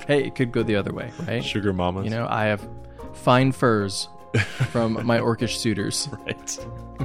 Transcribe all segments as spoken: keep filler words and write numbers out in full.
Hey, it could go the other way, right? Sugar mamas. You know, I have fine furs from my orcish suitors. Right.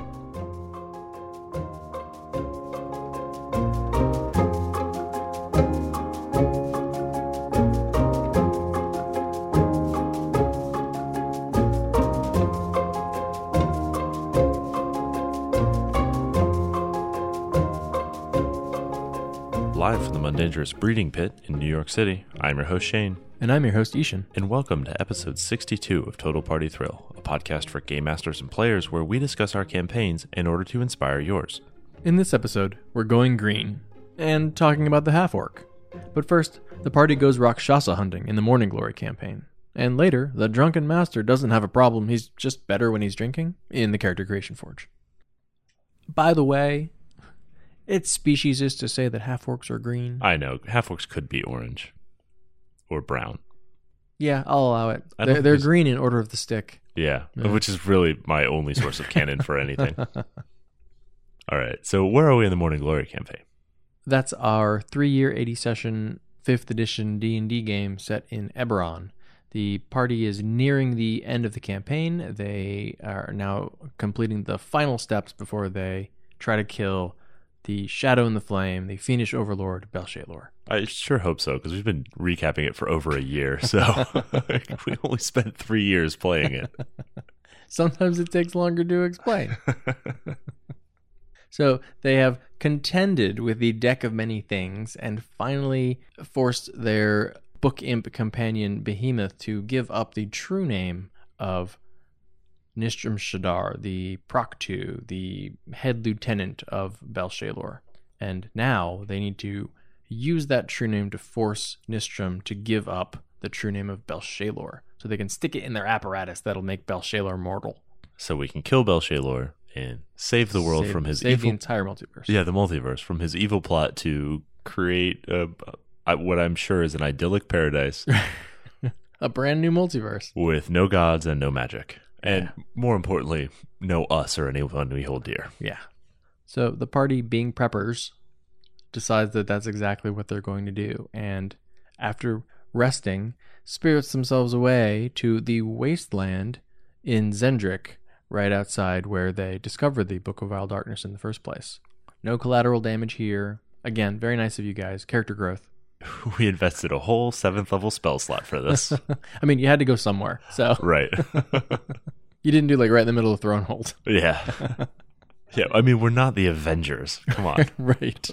Live from the Mundangerous Breeding Pit in New York City, I'm your host Shane. And I'm your host Ishan. And welcome to episode sixty-two of Total Party Thrill, a podcast for game masters and players where we discuss our campaigns in order to inspire yours. In this episode, we're going green and talking about the half-orc. But first, the party goes Rakshasa hunting in the Morning Glory campaign. And later, the drunken master doesn't have a problem, he's just better when he's drinking in the Character Creation Forge. By the way, it's speciesist to say that half-orcs are green. I know, half-orcs could be orange. Or brown. Yeah, I'll allow it. They're, they're green in order of the stick. Yeah, yeah, which is really my only source of canon for anything. All right, so where are we in the Morning Glory campaign? That's our three-year, eighty-session, fifth edition D and D game set in Eberron. The party is nearing the end of the campaign. They are now completing the final steps before they try to kill the Shadow and the Flame, the Fiendish Overlord, Belshalar. I sure hope so, because we've been recapping it for over a year, so we only spent three years playing it. Sometimes it takes longer to explain. So they have contended with the Deck of Many Things and finally forced their book imp companion Behemoth to give up the true name of Nistrim Shadar, the Proctu, the head lieutenant of Belshalar. And now they need to use that true name to force Nistrim to give up the true name of Belshalar, so they can stick it in their apparatus that'll make Belshalar mortal. So we can kill Belshalar and save the world save, from his save evil... the entire multiverse. Yeah, the multiverse, from his evil plot to create a, a, what I'm sure is an idyllic paradise. A brand new multiverse. With no gods and no magic. And yeah. More importantly, no us or anyone we hold dear. Yeah. So the party, being preppers, decides that that's exactly what they're going to do. And after resting, spirits themselves away to the wasteland in Zendrick, right outside where they discovered the Book of Vile Darkness in the first place. No collateral damage here. Again, very nice of you guys. Character growth. We invested a whole seventh level spell slot for this. I mean, you had to go somewhere, so. Right. You didn't do like right in the middle of Thronehold. Yeah. Yeah, I mean, we're not the Avengers. Come on. Right.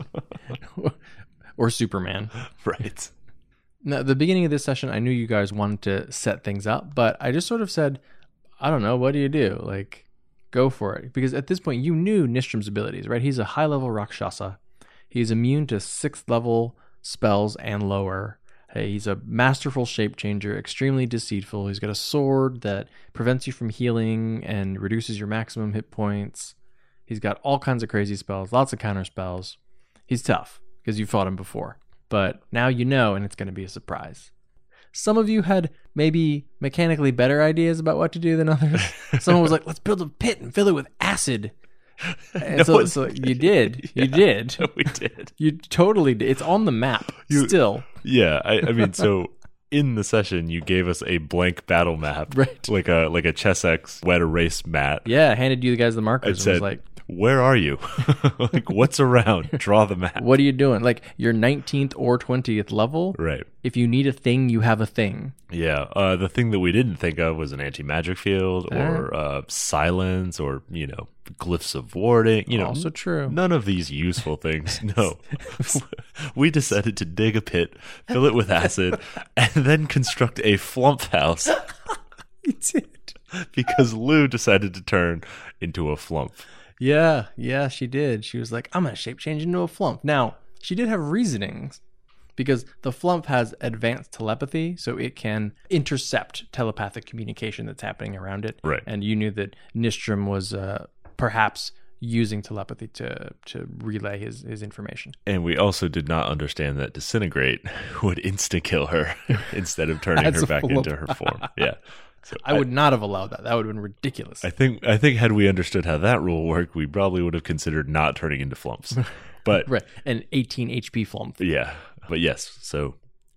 Or Superman. Right. Now, at the beginning of this session, I knew you guys wanted to set things up, but I just sort of said, I don't know, what do you do? Like, go for it. Because at this point, you knew Nistrim's abilities, right? He's a high-level Rakshasa. He's immune to sixth-level spells and lower. Hey, he's a masterful shape changer, extremely deceitful. He's got a sword that prevents you from healing and reduces your maximum hit points. He's got all kinds of crazy spells, lots of counter spells. He's tough because you fought him before. But now you know, and it's going to be a surprise. Some of you had maybe mechanically better ideas about what to do than others. Someone was like, let's build a pit and fill it with acid. And no so, so you did. Yeah, you did. No, we did. You totally did. It's on the map You, still. Yeah, I, I mean, so in the session, you gave us a blank battle map, right? Like a like a Chessex wet erase mat. Yeah, I handed you the guys the markers. I and said, was like, "Where are you? Like, what's around? Draw the map." What are you doing? Like your nineteenth or twentieth level, right? If you need a thing, you have a thing. Yeah. Uh, the thing that we didn't think of was an anti-magic field or uh, silence or, you know, glyphs of warding. You know, also true. None of these useful things. No. We decided to dig a pit, fill it with acid, and then construct a flump house. We did. Because Lou decided to turn into a flump. Yeah, yeah, she did. She was like, I'm going to shape change into a flump. Now, she did have reasonings. Because the flump has advanced telepathy, so it can intercept telepathic communication that's happening around it. Right. And you knew that Nistrim was uh, perhaps using telepathy to to relay his, his information. And we also did not understand that Disintegrate would insta-kill her instead of turning her back into her form. Yeah. So I, I would not have allowed that. That would have been ridiculous. I think I think had we understood how that rule worked, we probably would have considered not turning into flumps. But right. An eighteen H P flump. Yeah. But yes, so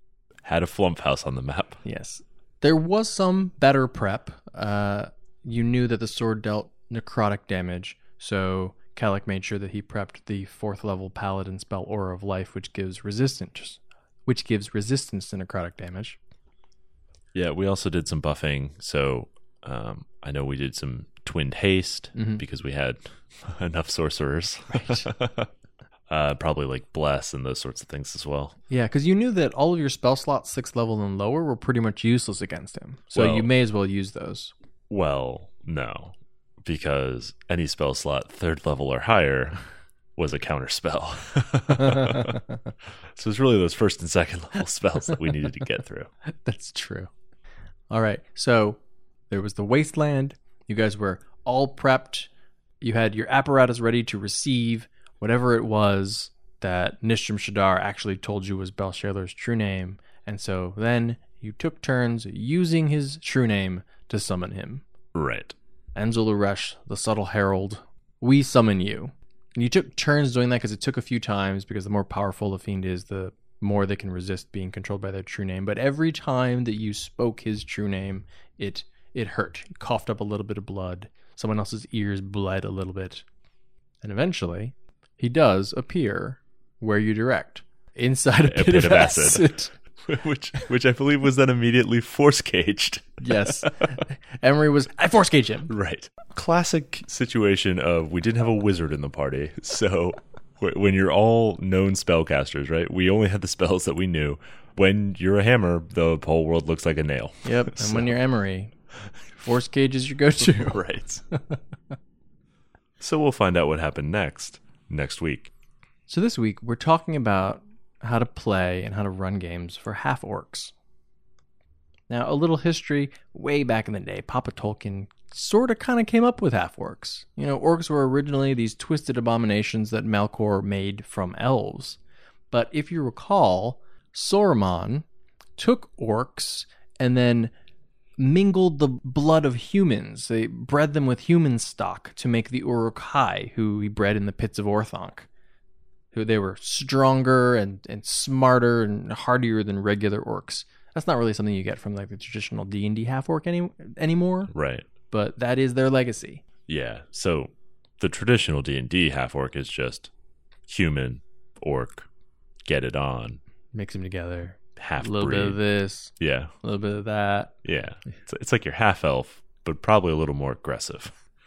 had a flump house on the map. Yes. There was some better prep. Uh, you knew that the sword dealt necrotic damage, so Kellic made sure that he prepped the fourth level paladin spell Aura of Life, which gives resistance, which gives resistance to necrotic damage. Yeah, we also did some buffing. So um, I know we did some twinned haste Mhm. because we had enough sorcerers. Right. uh, probably like bless and those sorts of things as well. Yeah, because you knew that all of your spell slots sixth level and lower were pretty much useless against him, so Well- you may as well use those. Well, no, because any spell slot third level or higher was a counter spell. So it's really those first and second level spells that we needed to get through. That's true. All right. So there was the wasteland. You guys were all prepped. You had your apparatus ready to receive whatever it was that Nistrim Shadar actually told you was Belshazzar's true name. And so then you took turns using his true name to summon him. Right. Enzel Uresh, the subtle herald, we summon you. And you took turns doing that because it took a few times, because the more powerful the fiend is, the more they can resist being controlled by their true name. But every time that you spoke his true name, it it hurt. You coughed up a little bit of blood. Someone else's ears bled a little bit. And eventually, he does appear where you direct, inside a, A pit, of, acid. which which I believe was then immediately force caged. Yes. Emery was, I force cage him. Right. Classic situation of we didn't have a wizard in the party. So wh- when you're all known spellcasters, right? We only had the spells that we knew. When you're a hammer, the whole world looks like a nail. Yep. And So- when you're Emery, force cage is your go-to. Right. So we'll find out what happened next, next week. So this week, we're talking about how to play and how to run games for half-orcs. Now, a little history, way back in the day, Papa Tolkien sort of kind of came up with half-orcs. You know, orcs were originally these twisted abominations that Melkor made from elves. But if you recall, Sauron took orcs and then mingled the blood of humans. They bred them with human stock to make the Uruk-hai, who he bred in the pits of Orthanc. Who they were stronger and, and smarter and hardier than regular orcs. That's not really something you get from like the traditional D and D half-orc any, anymore, Right. but that is their legacy. Yeah. So the traditional D and D half-orc is just human, orc, get it on, Mix them together. half A little bit of this, Yeah. a little bit of that. Yeah. It's, it's like your half-elf, but probably a little more aggressive.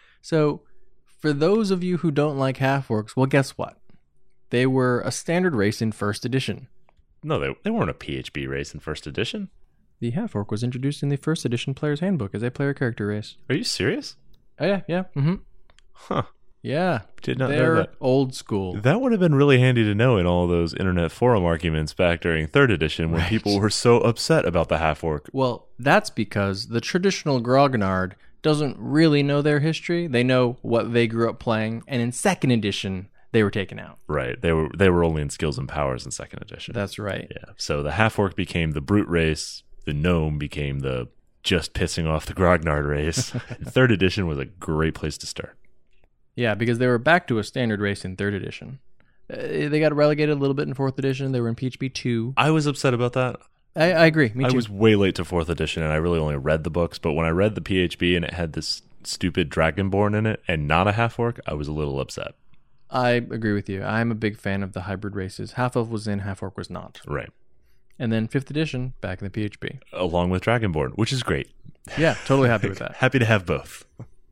So for those of you who don't like half-orcs, well, guess what? They were a standard race in first edition. No, they, they weren't a P H B race in first edition. The half-orc was introduced in the first edition Player's Handbook as a player character race. Are you serious? Oh, yeah, yeah. Mm-hmm. Huh. Yeah. Did not They're know that. old school. That would have been really handy to know in all those internet forum arguments back during third edition when Right. people were so upset about the half-orc. Well, that's because the traditional Grognard doesn't really know their history. They know what they grew up playing, and in second edition, they were taken out. Right. They were they were only in skills and powers in second edition. That's right. Yeah. So the half-orc became the brute race. The gnome became the just pissing off the Grognard race. And third edition was a great place to start. Yeah, because they were back to a standard race in third edition. Uh, they got relegated a little bit in fourth edition. They were in P H B two. I was upset about that. I, I agree. Me I too. was way late to fourth edition, and I really only read the books. But when I read the P H B and it had this stupid Dragonborn in it and not a half-orc, I was a little upset. I agree with you. I'm a big fan of the hybrid races. Half Elf was in, Half Orc was not. Right. And then fifth edition, back in the P H B. Along with Dragonborn, which is great. Yeah, totally happy with that. Happy to have both.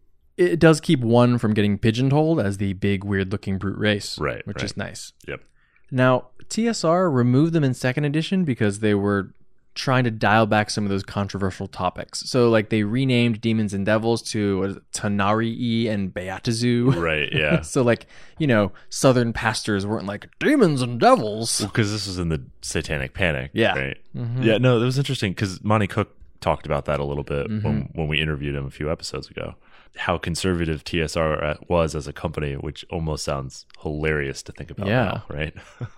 It does keep one from getting pigeonholed as the big, weird-looking brute race. Right, Which right. is nice. Yep. Now, T S R removed them in second edition because they were trying to dial back some of those controversial topics. So, like, they renamed Demons and Devils to what is it, Tanari and Beatazu. Right, yeah. So, like, you know, Southern pastors weren't like, Demons and Devils. Because this was in the Satanic Panic. Yeah. Right. Mhm. Yeah, no, that was interesting because Monty Cook talked about that a little bit Mm-hmm. when, when we interviewed him a few episodes ago. How conservative T S R was as a company, which almost sounds hilarious to think about Yeah. now, right?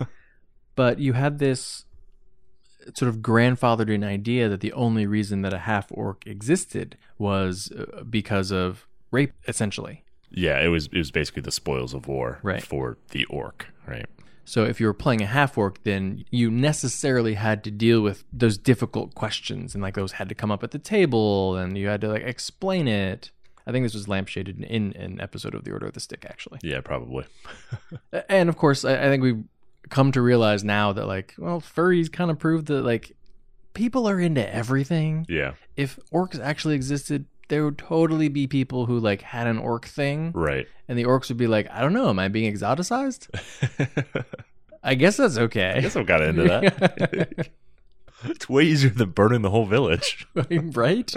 But you had this sort of grandfathered in idea that the only reason that a half orc existed was uh, because of rape, essentially. Yeah, it was it was basically the spoils of war Right. for the orc, right? So if you were playing a half-orc, then you necessarily had to deal with those difficult questions, and like those had to come up at the table, and you had to like explain it. I think this was lampshaded in an episode of The Order of the Stick, actually. Yeah, probably. And of course, I, I think we've come to realize now that like, well, furries kind of proved that like people are into everything. Yeah. If orcs actually existed, there would totally be people who like had an orc thing. Right. And the orcs would be like, I don't know, am I being exoticized? I guess that's okay. I guess I'm kind of into that. It's way easier than burning the whole village. Right?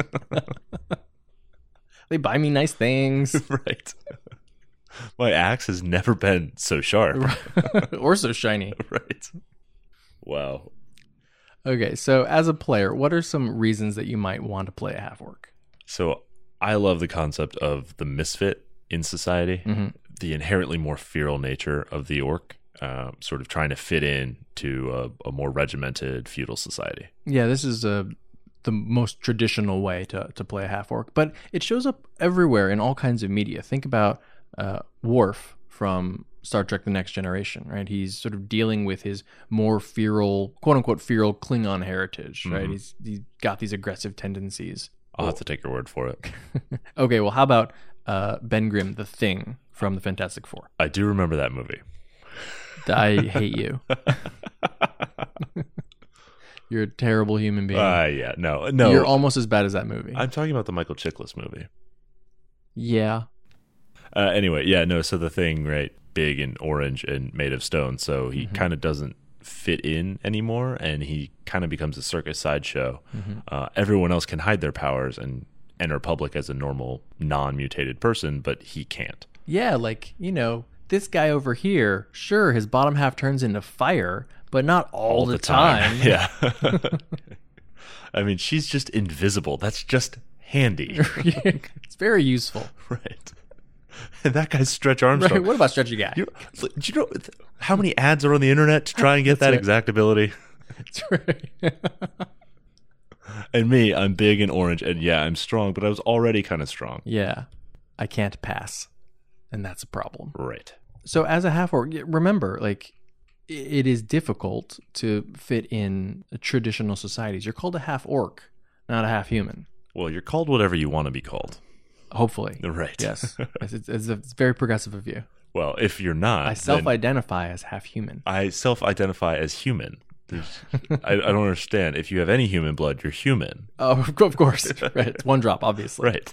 They buy me nice things. Right. My axe has never been so sharp. Or so shiny. Right. Wow. Okay, so as a player, what are some reasons that you might want to play a half-orc? So I love the concept of the misfit in society, mm-hmm. the inherently more feral nature of the orc, uh, sort of trying to fit in to a, a more regimented feudal society. Yeah, this is a, the most traditional way to, to play a half-orc, but it shows up everywhere in all kinds of media. Think about uh, Worf from Star Trek The Next Generation, right? He's sort of dealing with his more feral, quote-unquote feral Klingon heritage, right? Mm-hmm. He's, he's got these aggressive tendencies. I'll have to take your word for it. Okay, well, how about uh, Ben Grimm, The Thing from the Fantastic Four? I do remember that movie. I hate you. You're a terrible human being. Uh, yeah, no, no. You're almost as bad as that movie. I'm talking about the Michael Chiklis movie. Yeah. Uh, anyway, yeah, no, so The Thing, right, big and orange and made of stone, so he mm-hmm. kind of doesn't fit in anymore, and he kind of becomes a circus sideshow. Mm-hmm. Uh, everyone else can hide their powers and enter public as a normal, non-mutated person, but he can't. Yeah, like, you know, this guy over here, sure, his bottom half turns into fire, but not all, all the, the time. time. Yeah. I mean, she's just invisible. That's just handy. It's very useful. Right. And that guy's Stretch Armstrong. Right. What about Stretchy Guy? You know, do you know how many ads are on the internet to try and get that right. exact ability? That's right. And me, I'm big and orange, and yeah, I'm strong, but I was already kind of strong. Yeah. I can't pass. And that's a problem. Right. So as a half-orc, remember, like, it is difficult to fit in traditional societies. You're called a half-orc, not a half-human. Well, you're called whatever you want to be called. Hopefully. Right. Yes. It's, it's, it's, it's very progressive of you. Well, if you're not, I self-identify as half-human. I self-identify as human. I, I don't understand. If you have any human blood, you're human. Oh, of course. Right. It's one drop, obviously. Right.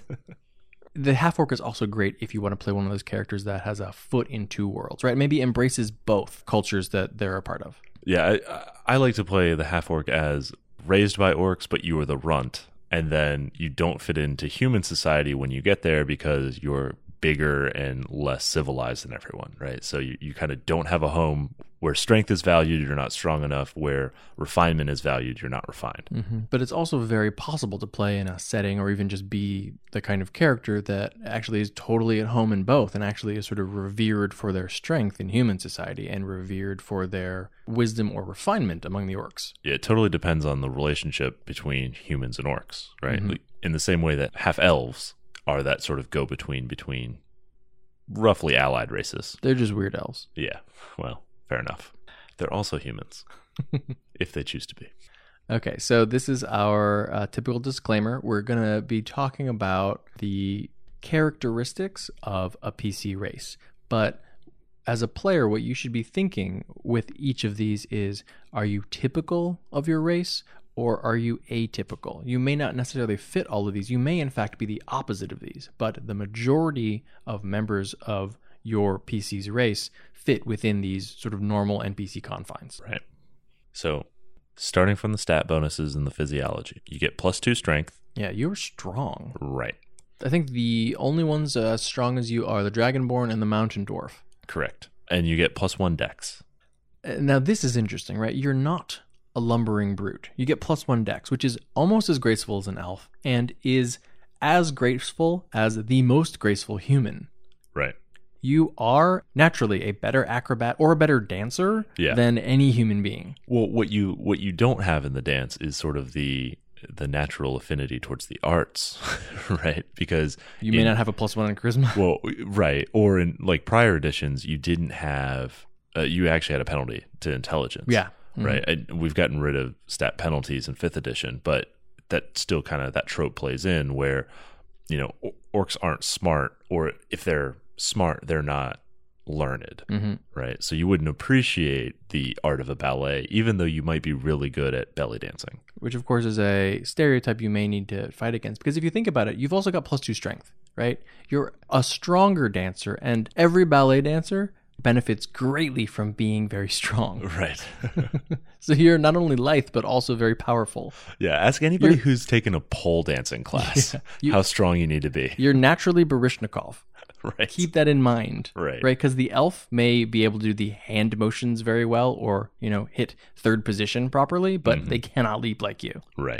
The half-orc is also great if you want to play one of those characters that has a foot in two worlds, right? Maybe embraces both cultures that they're a part of. Yeah, I, I like to play the half-orc as raised by orcs, but you are the runt. And then you don't fit into human society when you get there because you're bigger and less civilized than everyone, right? So you, you kind of don't have a home where strength is valued, you're not strong enough, where refinement is valued, you're not refined. Mm-hmm. But it's also very possible to play in a setting or even just be the kind of character that actually is totally at home in both and actually is sort of revered for their strength in human society and revered for their wisdom or refinement among the orcs. Yeah, it totally depends on the relationship between humans and orcs, right? Mm-hmm. In the same way that half-elves are that sort of go-between between roughly allied races. They're just weird elves. Yeah, well, fair enough. They're also humans, if they choose to be. Okay, so this is our uh, typical disclaimer. We're going to be talking about the characteristics of a P C race. But as a player, what you should be thinking with each of these is, are you typical of your race or are you atypical? You may not necessarily fit all of these. You may, in fact, be the opposite of these. But the majority of members of your P C's race fit within these sort of normal N P C confines. Right. So starting from the stat bonuses and the physiology, you get plus two strength. Yeah, you're strong. Right. I think the only ones uh, as strong as you are the Dragonborn and the Mountain Dwarf. Correct. And you get plus one dex. Uh, now, this is interesting, right? You're not a lumbering brute. You get plus one dex, which is almost as graceful as an elf and is as graceful as the most graceful human. Right. You are naturally a better acrobat or a better dancer yeah. than any human being. Well, what you what you don't have in the dance is sort of the the natural affinity towards the arts, right? Because you may in, not have a plus one in charisma. Well, right. Or in like prior editions, you didn't have uh, you actually had a penalty to intelligence. Yeah. Mm-hmm. Right. And we've gotten rid of stat penalties in fifth edition, but that still kind of, that trope plays in where, you know, orcs aren't smart, or if they're smart, they're not learned. Mm-hmm. Right. So you wouldn't appreciate the art of a ballet, even though you might be really good at belly dancing. Which, of course, is a stereotype you may need to fight against. Because if you think about it, you've also got plus two strength, right? You're a stronger dancer, and every ballet dancer benefits greatly from being very strong. Right. So you're not only lithe, but also very powerful. Yeah. Ask anybody You're, who's taken a pole dancing class yeah, you, how strong you need to be. You're naturally Baryshnikov. Right. Keep that in mind. Right. Right. Because the elf may be able to do the hand motions very well, or, you know, hit third position properly, but mm-hmm. they cannot leap like you. Right.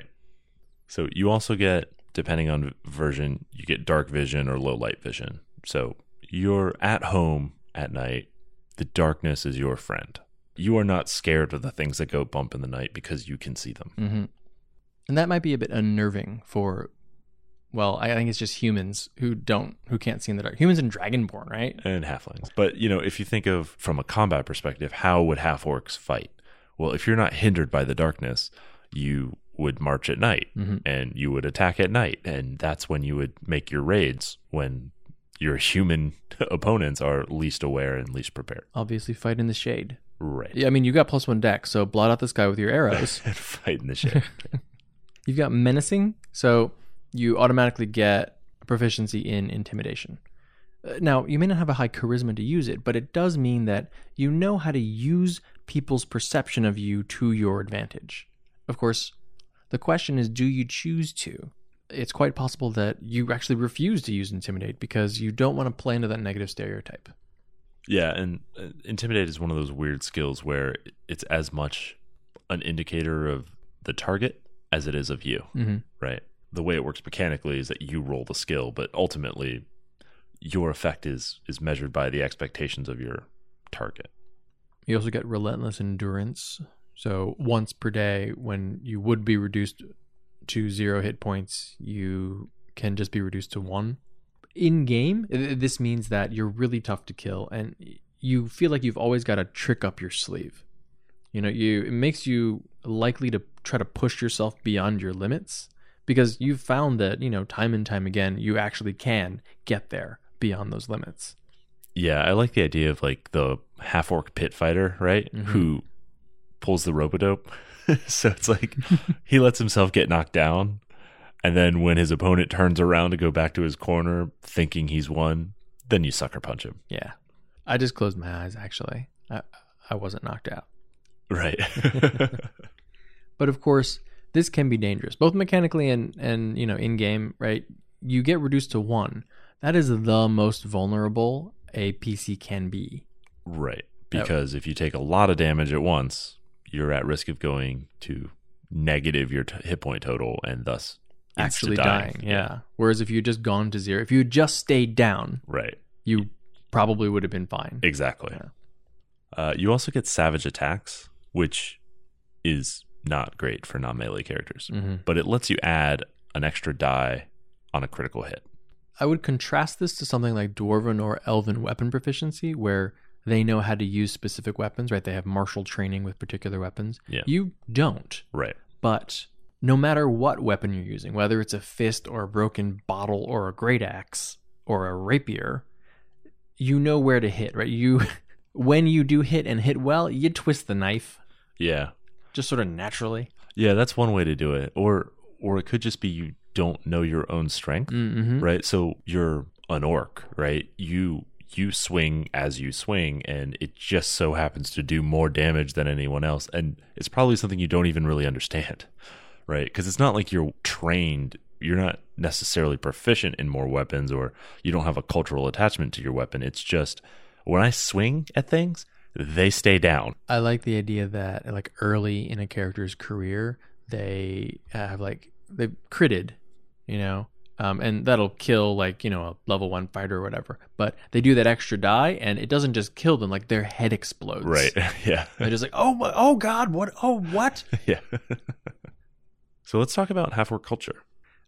So you also get, depending on version, you get dark vision or low light vision. So you're at home at night. The darkness is your friend. You are not scared of the things that go bump in the night because you can see them. Mm-hmm. And that might be a bit unnerving for, well, I think it's just humans who don't, who can't see in the dark. Humans and Dragonborn, right? And halflings. But, you know, if you think of from a combat perspective, how would half-orcs fight? Well, if you're not hindered by the darkness, you would march at night, mm-hmm. and you would attack at night. And that's when you would make your raids, when your human opponents are least aware and least prepared. Obviously, fight in the shade. Right. Yeah, I mean, you got plus one deck, so blot out this guy with your arrows. And fight in the shade. You've got menacing, so you automatically get proficiency in intimidation. Now, you may not have a high charisma to use it, but it does mean that you know how to use people's perception of you to your advantage. Of course, the question is, do you choose to? It's quite possible that you actually refuse to use intimidate because you don't want to play into that negative stereotype. Yeah, and uh, intimidate is one of those weird skills where it's as much an indicator of the target as it is of you, mm-hmm. right? The way it works mechanically is that you roll the skill, but ultimately your effect is is measured by the expectations of your target. You also get relentless endurance. So once per day, when you would be reduced to zero hit points, you can just be reduced to one. In game, this means that you're really tough to kill, and you feel like you've always got a trick up your sleeve. You know, you it makes you likely to try to push yourself beyond your limits, because you've found that, you know, time and time again, you actually can get there beyond those limits. Yeah, I like the idea of like the half-orc pit fighter, right? Mm-hmm. Who pulls the rope-a-dope. So it's like he lets himself get knocked down, and then when his opponent turns around to go back to his corner thinking he's won, then you sucker punch him. Yeah. I just closed my eyes, actually. I, I wasn't knocked out. Right. But of course, this can be dangerous, both mechanically and, and you know, in-game, right? You get reduced to one. That is the most vulnerable a P C can be. Right. Because oh. if you take a lot of damage at once, you're at risk of going to negative your t- hit point total and thus actually dying. dying. Yeah. yeah. Whereas if you just gone to zero, if you just stayed down, right, you probably would have been fine. Exactly. Yeah. Uh, you also get savage attacks, which is not great for non-melee characters, mm-hmm. but it lets you add an extra die on a critical hit. I would contrast this to something like Dwarven or Elven weapon proficiency, where they know how to use specific weapons, right? They have martial training with particular weapons. Yeah. You don't. Right. But no matter what weapon you're using, whether it's a fist or a broken bottle or a great axe or a rapier, you know where to hit, right? You, when you do hit and hit well, you twist the knife. Yeah. Just sort of naturally. Yeah, that's one way to do it. Or or it could just be you don't know your own strength, mm-hmm. right? So you're an orc, right? You you swing as you swing, and it just so happens to do more damage than anyone else. And it's probably something you don't even really understand, right? Because it's not like you're trained. You're not necessarily proficient in more weapons, or you don't have a cultural attachment to your weapon. It's just when I swing at things, they stay down. I like the idea that like early in a character's career, they have like, they've critted, you know, um, and that'll kill like, you know, a level one fighter or whatever. But they do that extra die, and it doesn't just kill them, like their head explodes. Right. Yeah. They're just like, oh, my, oh God, what? Oh, what? Yeah. So let's talk about half-orc culture.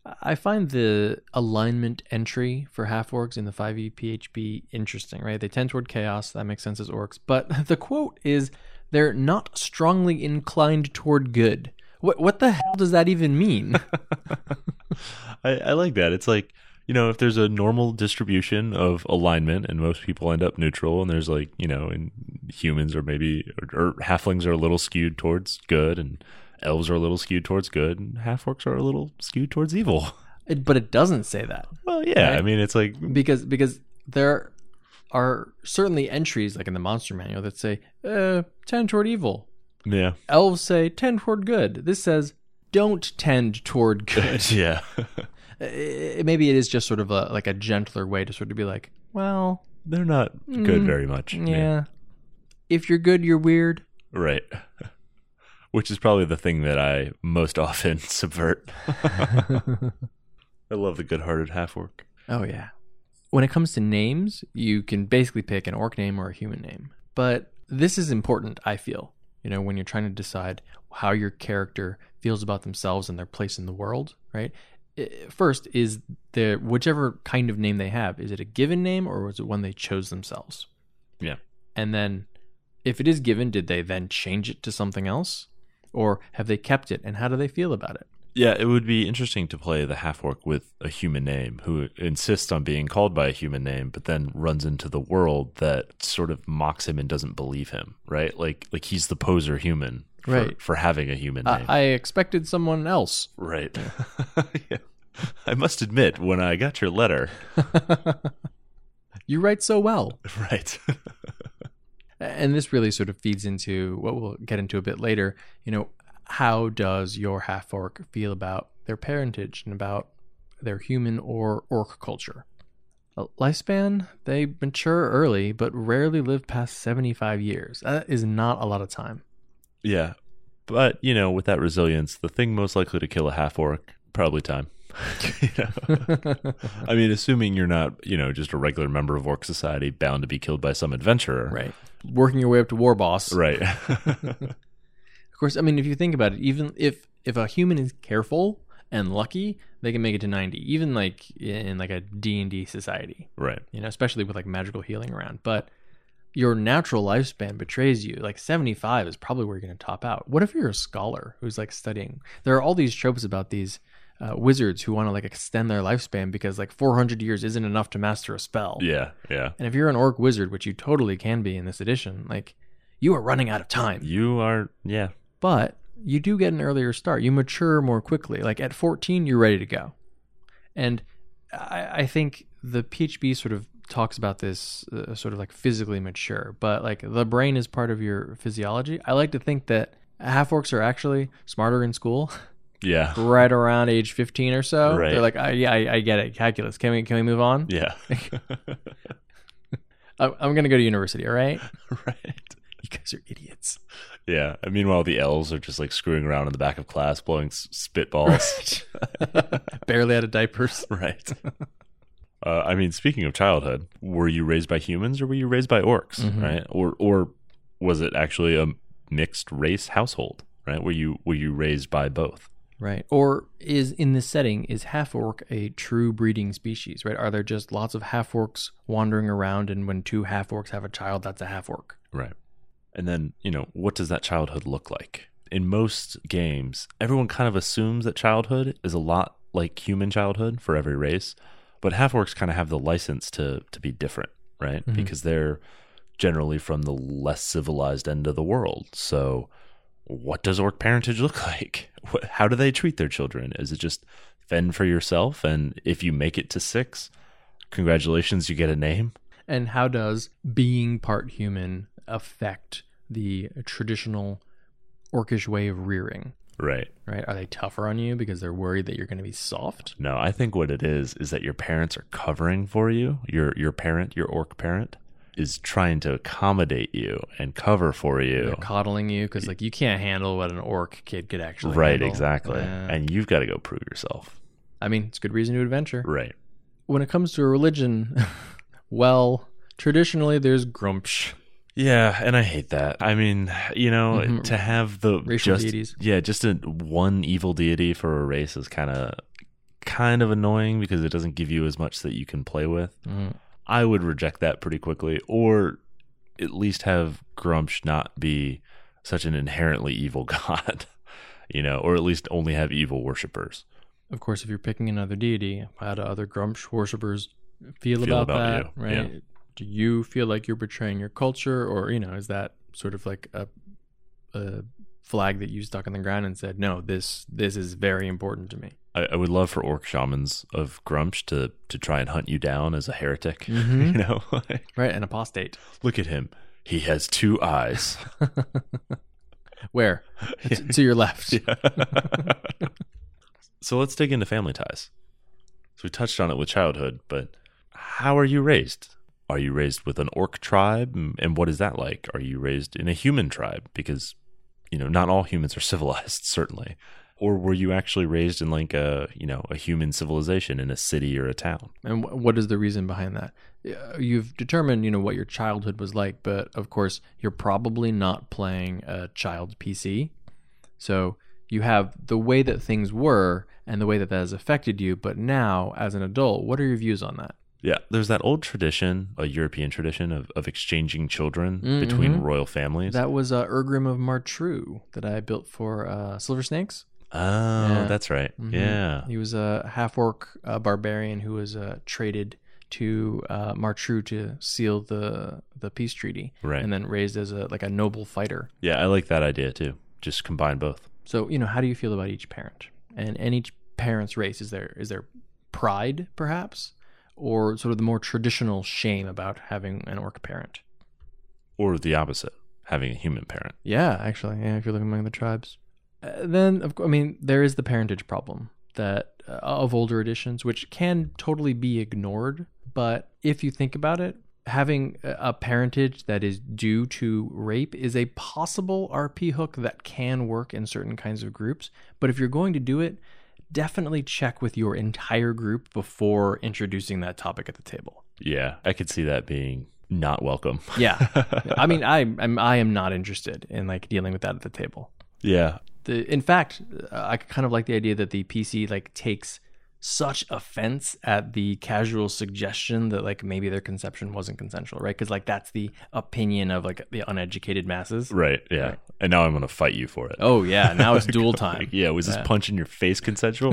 I find the alignment entry for half-orcs in the five e P H B interesting, right? They tend toward chaos. That makes sense as orcs. But the quote is, they're not strongly inclined toward good. What what the hell does that even mean? I, I like that. It's like, you know, if there's a normal distribution of alignment and most people end up neutral, and there's like, you know, and humans or maybe, or, or halflings are a little skewed towards good, and elves are a little skewed towards good, and half-orcs are a little skewed towards evil. It, but it doesn't say that. Well, yeah. Right? I mean, it's like... Because because there are certainly entries, like in the monster manual, that say, uh, tend toward evil. Yeah. Elves say, tend toward good. This says, don't tend toward good. Yeah. it, maybe it is just sort of a like a gentler way to sort of be like, well... They're not good mm, very much. Yeah. yeah. If you're good, you're weird. Right. Which is probably the thing that I most often subvert. I love the good-hearted half-orc. Oh, yeah. When it comes to names, you can basically pick an orc name or a human name. But this is important, I feel, you know, when you're trying to decide how your character feels about themselves and their place in the world, right? First, is there whichever kind of name they have, is it a given name or was it one they chose themselves? Yeah. And then, if it is given, did they then change it to something else? Or have they kept it, and how do they feel about it? Yeah, it would be interesting to play the half-orc with a human name who insists on being called by a human name, but then runs into the world that sort of mocks him and doesn't believe him, right? Like like he's the poser human for, right. for having a human name. I, I expected someone else. Right. Yeah. I must admit, when I got your letter... You write so well. Right. And this really sort of feeds into what we'll get into a bit later. You know, how does your half-orc feel about their parentage and about their human or orc culture? A lifespan, they mature early, but rarely live past seventy-five years. That is not a lot of time. Yeah. But, you know, with that resilience, the thing most likely to kill a half-orc, probably time. You know? I mean, assuming you're not, you know, just a regular member of Orc Society bound to be killed by some adventurer. Right. Working your way up to war boss. Right. Of course, I mean, if you think about it, even if, if a human is careful and lucky, they can make it to ninety, even like in like a D and D society. Right. You know, especially with like magical healing around. But your natural lifespan betrays you. Like seventy-five is probably where you're going to top out. What if you're a scholar who's like studying? There are all these tropes about these uh, wizards who want to like extend their lifespan because like four hundred years isn't enough to master a spell. Yeah, yeah. And if you're an orc wizard, which you totally can be in this edition, like you are running out of time. You are, yeah. But you do get an earlier start. You mature more quickly. Like at fourteen, you're ready to go. And I, I think the P H B sort of talks about this uh, sort of like physically mature, but like the brain is part of your physiology. I like to think that half-orcs are actually smarter in school. Yeah. Right around age fifteen or so. Right. They're like, oh, yeah, I, I get it. Calculus. Can we can we move on? Yeah. I'm going to go to university, all right? Right. You guys are idiots. Yeah. And meanwhile, the elves are just like screwing around in the back of class, blowing s- spitballs. Barely out of diapers. Right. Uh, I mean, speaking of childhood, were you raised by humans or were you raised by orcs, mm-hmm. right? Or or was it actually a mixed race household, right? Were you were you raised by both? Right. Or is in this setting, is half-orc a true breeding species, right? Are there just lots of half-orcs wandering around, and when two half-orcs have a child, that's a half-orc? Right. And then, you know, what does that childhood look like? In most games, everyone kind of assumes that childhood is a lot like human childhood for every race, but half-orcs kind of have the license to to be different, right? Mm-hmm. Because they're generally from the less civilized end of the world. So what does orc parentage look like? How do they treat their children? Is it just fend for yourself? And if you make it to six, congratulations, you get a name? And how does being part human affect the traditional orcish way of rearing? Right. Right. Are they tougher on you because they're worried that you're going to be soft? No, I think what it is is that your parents are covering for you. Your your parent, your orc parent, is trying to accommodate you and cover for you. They're coddling you because like you can't handle what an orc kid could actually right, handle. Exactly. Yeah. And you've got to go prove yourself. I mean, it's a good reason to adventure. Right. When it comes to a religion, well, traditionally there's Grumpsh. Yeah, and I hate that. I mean, you know, mm-hmm. to have the racial just deities. Yeah, just a one evil deity for a race is kind of kind of annoying because it doesn't give you as much that you can play with. Mm. I would reject that pretty quickly, or at least have Gruumsh not be such an inherently evil god, you know, or at least only have evil worshippers. Of course, if you're picking another deity, how do other Gruumsh worshippers feel, Feel about, about that, you, right? yeah. Do you feel like you're betraying your culture, or, you know, is that sort of like a, a flag that you stuck on the ground and said, no, this this is very important to me? I, I would love for orc shamans of Gruumsh to, to try and hunt you down as a heretic, Mhm. you know? Like, Right, an apostate. look at him. He has two eyes. Where? To, to your left. So let's dig into family ties. So we touched on it with childhood, but how are you raised? Are you raised with an orc tribe? And what is that like? Are you raised in a human tribe? Because, you know, not all humans are civilized, certainly. Or were you actually raised in like a, you know, a human civilization in a city or a town? And wh- what is the reason behind that? Uh, You've determined, you know, what your childhood was like, but of course, you're probably not playing a child's P C. So you have the way that things were and the way that that has affected you. But now, as an adult, what are your views on that? Yeah, there's that old tradition, a European tradition of, of exchanging children Mm, between mhm. royal families. That was uh, Urgrim of Martrue that I built for uh, Silver Snakes. oh, Yeah. that's right. Mhm. Yeah. He was a half-orc uh, barbarian who was uh, traded to uh, Martrue to seal the the peace treaty, Right. and then raised as a like a noble fighter. Yeah, I like that idea too. Just combine both. So, you know, how do you feel about each parent? And and each parent's race, is there is there pride, perhaps, or sort of the more traditional shame about having an orc parent? Or the opposite, having a human parent. Yeah, actually, yeah. If you're looking among the tribes, uh, then of course, I mean, there is the parentage problem that uh, of older editions, which can totally be ignored. But if you think about it, having a a parentage that is due to rape is a possible R P hook that can work in certain kinds of groups. But if you're going to do it, definitely check with your entire group before introducing that topic at the table. Yeah, I could see that being not welcome. Yeah, I mean, I I'm, I am not interested in like dealing with that at the table. Yeah. The, in fact, uh, I kind of like the idea that the P C like takes such offense at the casual suggestion that like maybe their conception wasn't consensual, right? Because like that's the opinion of like the uneducated masses. Right. Yeah. Right. And now I'm going to fight you for it. Oh yeah, now it's duel Like, time. yeah. Was this Yeah. punch in your face consensual?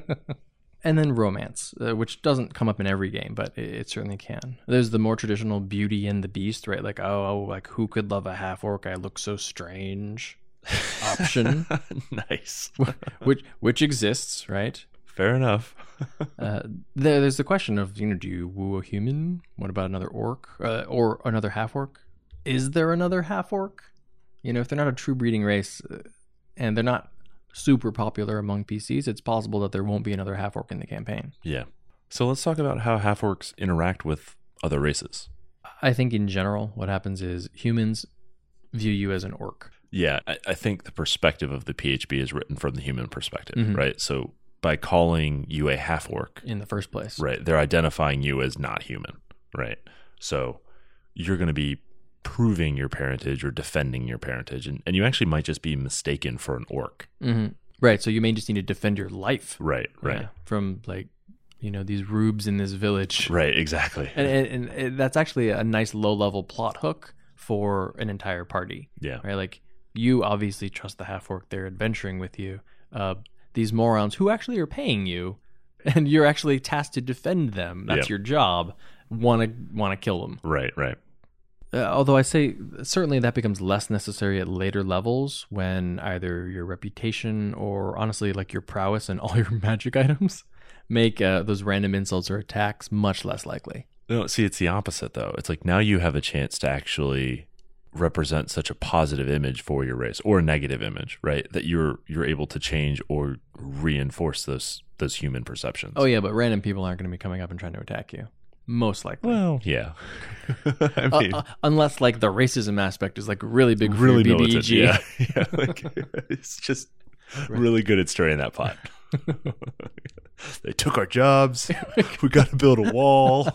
And then romance, uh, which doesn't come up in every game, but it, it certainly can. There's the more traditional Beauty and the Beast, right? Like, oh, oh like who could love a half orc? I look so strange. Option, Nice. which which exists, right? Fair enough. Uh, there, there's the question of, you know, do you woo a human? What about another orc uh, or another half orc? Is there another half orc? You know, if they're not a true breeding race uh, and they're not super popular among P Cs, it's possible that there won't be another half orc in the campaign. Yeah. So let's talk about how half orcs interact with other races. I think in general, what happens is humans view you as an orc. Yeah, I, I think the perspective of the P H B is written from the human perspective, Mhm. right? So by calling you a half orc, In the first place. right, they're identifying you as not human, right? So you're going to be proving your parentage or defending your parentage, and, and you actually might just be mistaken for an orc. hmm Right. So you may just need to defend your life. Right, right, Yeah, from like, you know, these rubes in this village. right, exactly. And, and, and that's actually a nice low level plot hook for an entire party. Yeah, Right. Like you obviously trust the half orc. They're adventuring with you. Uh, these morons who actually are paying you and you're actually tasked to defend them. That's Yep. your job. Want to want to kill them. right, right. Uh, although I say certainly that becomes less necessary at later levels when either your reputation or honestly like your prowess and all your magic items make uh, those random insults or attacks much less likely. No, see, it's the opposite though. It's like now you have a chance to actually represent such a positive image for your race or a negative image, right? That you're you're able to change or reinforce those those human perceptions. Oh yeah, but random people aren't going to be coming up and trying to attack you. Most likely. Well, yeah. I Uh, mean, uh, unless like the racism aspect is like really big for really your militant. B B E G. Yeah, yeah. Like, it's just really good at stirring that pot. They took our jobs. We got to build a wall.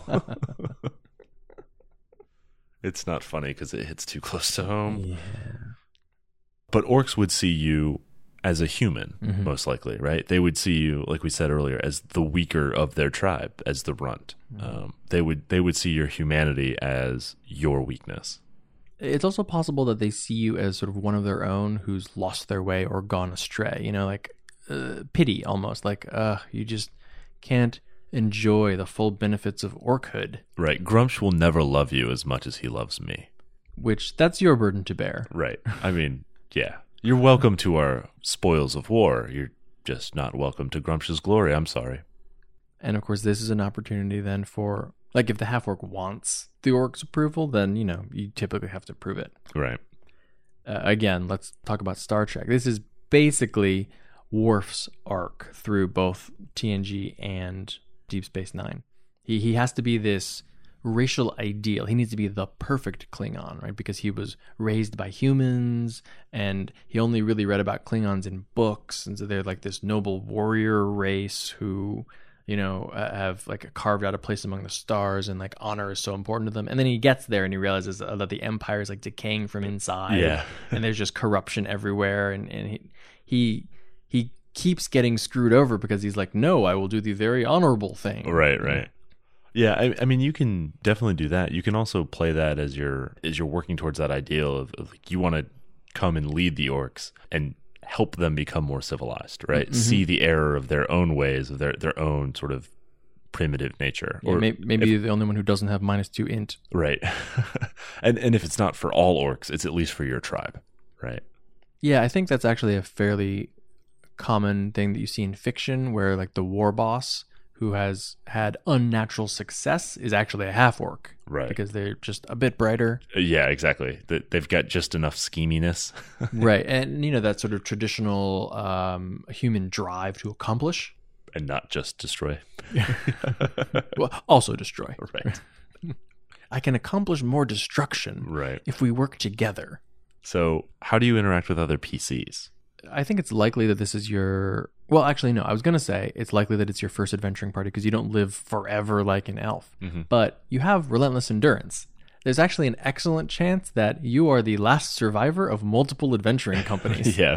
It's not funny because it hits too close to home. Yeah. But orcs would see you as a human, Mhm. most likely, right? They would see you, like we said earlier, as the weaker of their tribe, as the runt. Um, they would they would see your humanity as your weakness. It's also possible that they see you as sort of one of their own who's lost their way or gone astray. You know, like uh, pity almost. Like, uh, you just can't enjoy the full benefits of orchood, Right. Grumsh will never love you as much as he loves me. which that's your burden to bear. Right. I mean, yeah. You're welcome to our spoils of war. You're just not welcome to Grumsh's glory. I'm sorry. And of course, this is an opportunity then for, like, if the half-orc wants the orc's approval, then, you know, you typically have to prove it. Right. Uh, again, let's talk about Star Trek. This is basically Worf's arc through both T N G and Deep Space Nine. He he has to be this racial ideal. He needs to be the perfect Klingon, right? Because he was raised by humans, and he only really read about Klingons in books, and so they're like this noble warrior race who, you know, uh, have like carved out a place among the stars, and like honor is so important to them. And then he gets there and he realizes uh, that the empire is like decaying from inside, Yeah. and there's just corruption everywhere, and and he he he keeps getting screwed over because he's like, no, I will do the very honorable thing. Right, right. Yeah, I, I mean, you can definitely do that. You can also play that as you're as you're working towards that ideal of, of like, you want to come and lead the orcs and help them become more civilized, right? Mm-hmm. See the error of their own ways, of their their own sort of primitive nature. Yeah, may, maybe if- you're the only one who doesn't have minus two int. right. and and if it's not for all orcs, it's at least for your tribe, right? Yeah, I think that's actually a fairly common thing that you see in fiction, where like the war boss who has had unnatural success is actually a half orc, Right. Because they're just a bit brighter, Uh, Yeah, exactly. They- They've got just enough scheminess. right? And you know that sort of traditional um, human drive to accomplish, And not just destroy. well, also destroy. Right. I can accomplish more destruction Right. if we work together. So how do you interact with other P Cs? I think it's likely that this is your. Well, actually, no. I was going to say it's likely that it's your first adventuring party because you don't live forever like an elf. Mhm. But you have relentless endurance. There's actually an excellent chance that you are the last survivor of multiple adventuring companies. Yeah.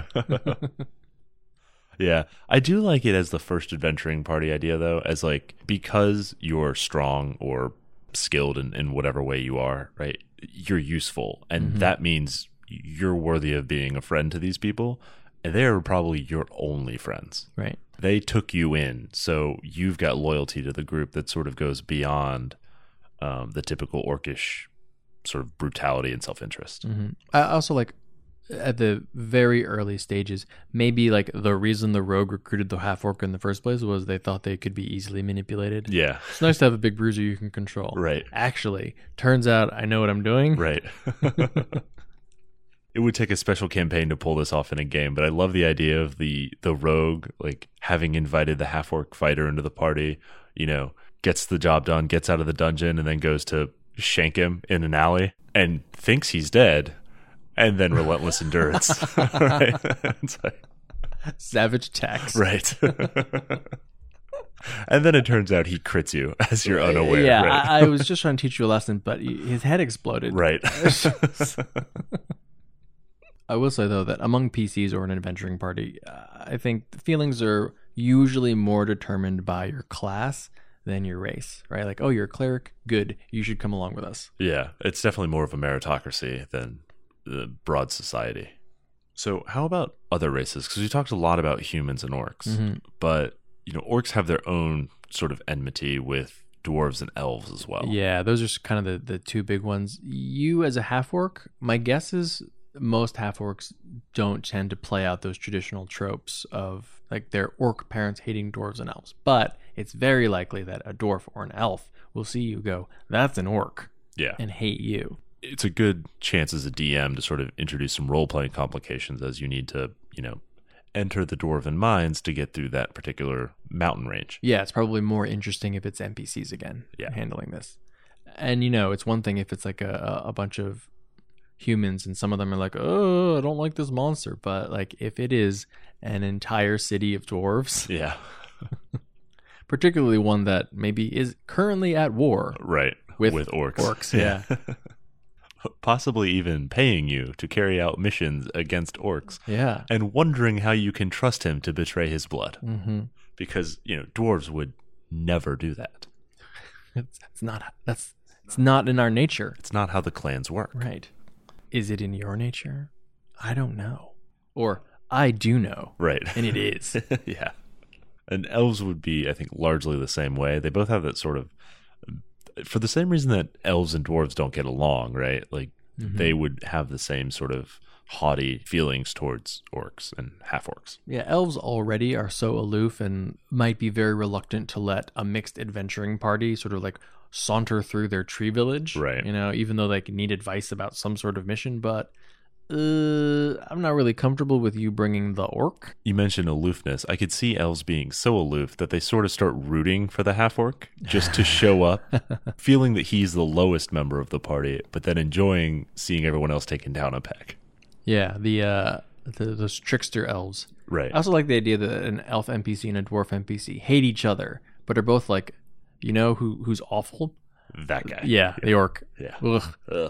Yeah. I do like it as the first adventuring party idea, though, as like, because you're strong or skilled in, in whatever way you are, right? You're useful. And Mhm. that means you're worthy of being a friend to these people. And they're probably your only friends. Right. They took you in. So you've got loyalty to the group that sort of goes beyond um, the typical orcish sort of brutality and self-interest. hmm I also like at the very early stages, maybe like the reason the rogue recruited the half orc in the first place was they thought they could be easily manipulated. Yeah. It's nice to have a big bruiser you can control. Right. Actually, turns out I know what I'm doing. Right. It would take a special campaign to pull this off in a game, but I love the idea of the the rogue like having invited the half orc fighter into the party, you know, gets the job done, gets out of the dungeon, and then goes to shank him in an alley and thinks he's dead, and then relentless endurance. Right. It's like, Savage tax. right. And then it turns out he crits you as you're unaware. Yeah, right. I, I was just trying to teach you a lesson, but his head exploded. Right. I will say, though, that among P Cs or an adventuring party, uh, I think the feelings are usually more determined by your class than your race, right? Like, oh, you're a cleric? Good. You should come along with us. Yeah, it's definitely more of a meritocracy than the broad society. So how about other races? Because we talked a lot about humans and orcs, Mhm. but you know, orcs have their own sort of enmity with dwarves and elves as well. Yeah, those are kind of the, the two big ones. You, as a half-orc, my guess is most half-orcs don't tend to play out those traditional tropes of like their orc parents hating dwarves and elves. But it's very likely that a dwarf or an elf will see you go, that's an orc, Yeah. and hate you. It's a good chance as a D M to sort of introduce some role-playing complications as you need to, you know, enter the dwarven mines to get through that particular mountain range. Yeah, it's probably more interesting if it's N P Cs again Yeah. handling this. And, you know, it's one thing if it's like a, a bunch of humans and some of them are like, oh, I don't like this monster. But, like, if it is an entire city of dwarves, Yeah. particularly one that maybe is currently at war Right. with, with orcs. orcs, yeah. possibly even paying you to carry out missions against orcs, Yeah. and wondering how you can trust him to betray his blood. Mm-hmm. Because, you know, dwarves would never do that. It's, it's not that's it's not in our nature. It's not how the clans work. Right. Is it in your nature? I don't know. Or I do know. Right. And it is. Yeah. And elves would be, I think, largely the same way. They both have that sort of, for the same reason that elves and dwarves don't get along, right? Like, mm-hmm. they would have the same sort of haughty feelings towards orcs and half-orcs. Yeah, elves already are so aloof and might be very reluctant to let a mixed adventuring party sort of like saunter through their tree village. Right. You know, even though they need advice about some sort of mission, but uh, I'm not really comfortable with you bringing the orc. You mentioned aloofness. I could see elves being so aloof that they sort of start rooting for the half-orc just to show up, feeling that he's the lowest member of the party, but then enjoying seeing everyone else taken down a peg. Yeah, the uh, the those trickster elves. Right. I also like the idea that an elf N P C and a dwarf N P C hate each other, but are both like, you know who who's awful? That guy. Yeah, yeah. The orc. Yeah. Ugh. Ugh.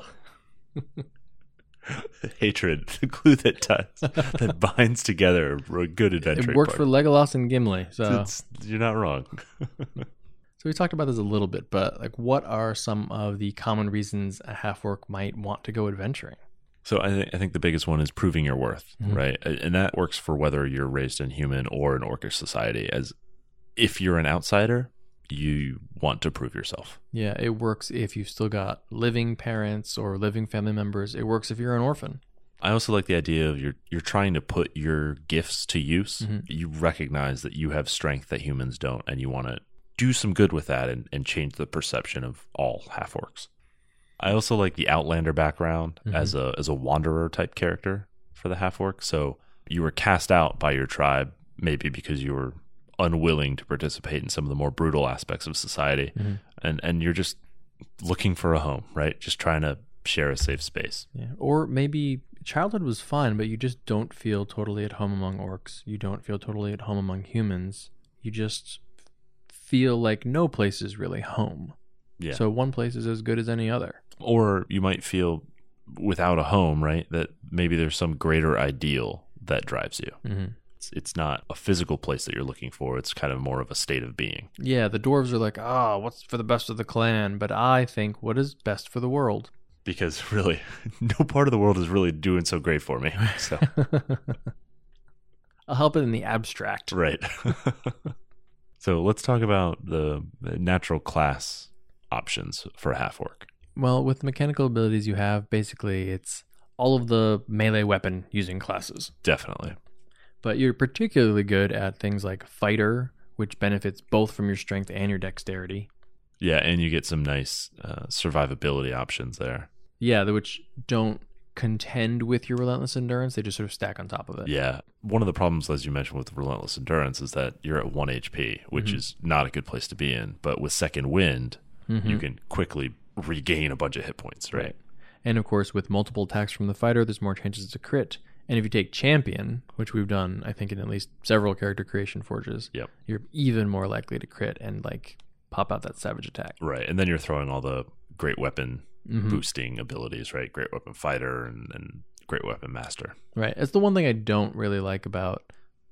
Hatred, the glue that ties, that binds together a good adventure. It worked party. for Legolas and Gimli, so it's, you're not wrong. So we talked about this a little bit, but like, what are some of the common reasons a half-orc might want to go adventuring? So I, th- I think the biggest one is proving your worth, mm-hmm. right? And that works for whether you're raised in human or an orcish society. As if you're an outsider, you want to prove yourself. Yeah, it works if you've still got living parents or living family members. It works if you're an orphan. I also like the idea of you're you're trying to put your gifts to use. Mm-hmm. You recognize that you have strength that humans don't, and you want to do some good with that and, and change the perception of all half-orcs. I also like the Outlander background mm-hmm. as a as a wanderer type character for the half-orc. So you were cast out by your tribe, maybe because you were unwilling to participate in some of the more brutal aspects of society, mm-hmm. and and you're just looking for a home, right? Just trying to share a safe space. Yeah. Or maybe childhood was fine, but you just don't feel totally at home among orcs. You don't feel totally at home among humans. You just feel like no place is really home. Yeah. So one place is as good as any other. Or you might feel without a home, right? That maybe there's some greater ideal that drives you. Mm-hmm. It's, it's not a physical place that you're looking for. It's kind of more of a state of being. Yeah, the dwarves are like, ah, oh, what's for the best of the clan? But I think what is best for the world. Because really, no part of the world is really doing so great for me. So I'll help it in the abstract. Right. So let's talk about the natural class options for a half-orc. Well, with the mechanical abilities you have, basically it's all of the melee weapon using classes. Definitely. But you're particularly good at things like fighter, which benefits both from your strength and your dexterity. Yeah, and you get some nice uh, survivability options there. Yeah, which don't contend with your relentless endurance. They just sort of stack on top of it. Yeah. One of the problems, as you mentioned, with relentless endurance is that you're at one H P, which mm-hmm. is not a good place to be in. But with second wind, mm-hmm. you can quickly regain a bunch of hit points, right? right? And of course, with multiple attacks from the fighter, there's more chances to crit. And if you take champion, which we've done, I think, in at least several character creation forges, yep. you're even more likely to crit and like pop out that savage attack. Right. And then you're throwing all the great weapon mm-hmm. boosting abilities, right? Great weapon fighter and, and great weapon master. Right. It's the one thing I don't really like about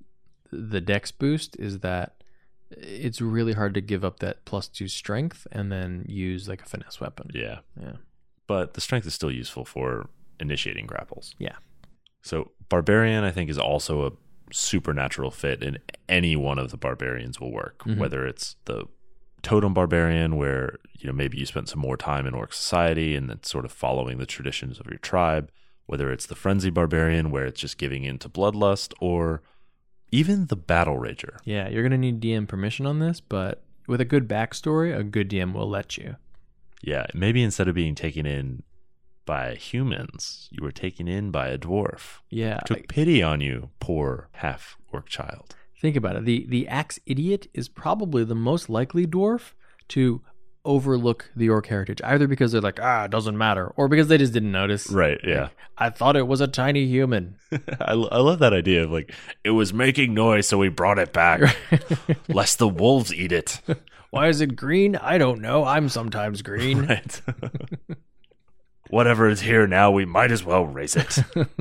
the dex boost is that it's really hard to give up that plus two strength and then use like a finesse weapon. Yeah. Yeah. But the strength is still useful for initiating grapples. Yeah. So Barbarian, I think, is also a supernatural fit, and any one of the barbarians will work, mm-hmm. whether it's the Totem Barbarian, where you know maybe you spent some more time in orc society and then sort of following the traditions of your tribe, whether it's the Frenzy Barbarian, where it's just giving in to bloodlust, or even the Battle Rager. Yeah, you're going to need D M permission on this, but with a good backstory, a good D M will let you. Yeah, maybe instead of being taken in by humans, you were taken in by a dwarf. Yeah. Took I, pity on you, poor half-orc child. Think about it. The the axe idiot is probably the most likely dwarf to overlook the orc heritage, either because they're like, ah, it doesn't matter, or because they just didn't notice. Right, yeah. Like, I thought it was a tiny human. I, I love that idea of like, it was making noise, so we brought it back, lest the wolves eat it. Why is it green? I don't know. I'm sometimes green. Right. whatever is here now, we might as well raise it.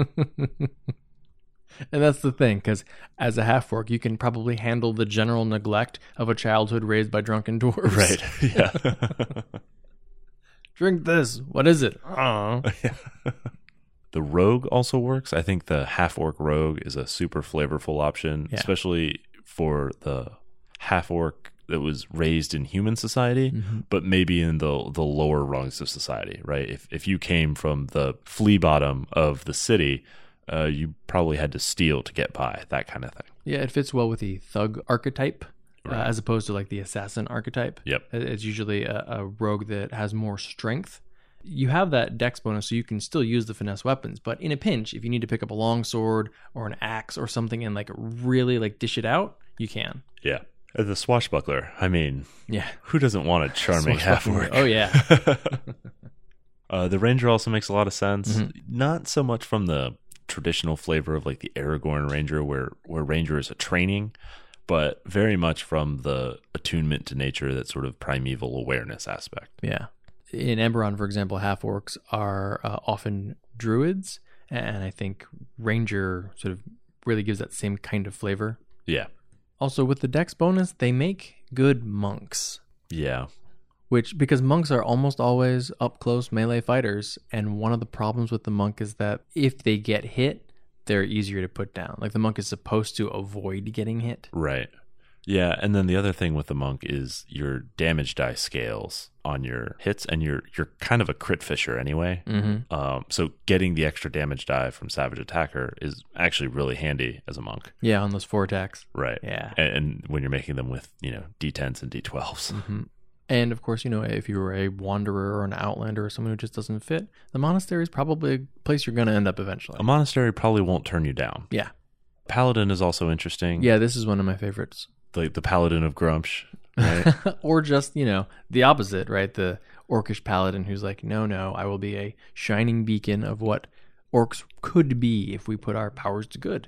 And that's the thing, because as a half-orc, you can probably handle the general neglect of a childhood raised by drunken dwarves. Right, yeah. Drink this. What is it? Oh. Yeah. The rogue also works. I think the half-orc rogue is a super flavorful option, yeah. especially for the half-orc that was raised in human society, mm-hmm. but maybe in the the lower rungs of society, right? If if you came from the flea bottom of the city, uh, you probably had to steal to get by, that kind of thing. Yeah, it fits well with the thug archetype, right. uh, as opposed to like the assassin archetype. Yep. It's usually a, a rogue that has more strength. You have that dex bonus, so you can still use the finesse weapons, but in a pinch, if you need to pick up a long sword or an axe or something and like really like dish it out, you can. Yeah. The swashbuckler, I mean, yeah, who doesn't want a charming half-orc? Oh, yeah. uh, the ranger also makes a lot of sense. Mm-hmm. Not so much from the traditional flavor of like the Aragorn ranger, where, where ranger is a training, but very much from the attunement to nature, that sort of primeval awareness aspect. Yeah. In Eberron, for example, half-orcs are uh, often druids, and I think ranger sort of really gives that same kind of flavor. Yeah. Also, with the dex bonus, they make good monks. Yeah. Which, because monks are almost always up-close melee fighters, and one of the problems with the monk is that if they get hit, they're easier to put down. Like, the monk is supposed to avoid getting hit. Right. Yeah, and then the other thing with the monk is your damage die scales on your hits, and you're you're kind of a crit fisher anyway. Mm-hmm. Um, so getting the extra damage die from Savage Attacker is actually really handy as a monk. Yeah, on those four attacks. Right. Yeah. And, and when you're making them with, you know, D tens and D twelves. Mm-hmm. And of course, you know, if you were a wanderer or an outlander or someone who just doesn't fit, the monastery is probably a place you're going to end up eventually. A monastery probably won't turn you down. Yeah. Paladin is also interesting. Yeah, this is one of my favorites. The, the Paladin of Grumsh, right? Or just, you know, the opposite, right? The orcish paladin who's like, no, no, I will be a shining beacon of what orcs could be if we put our powers to good.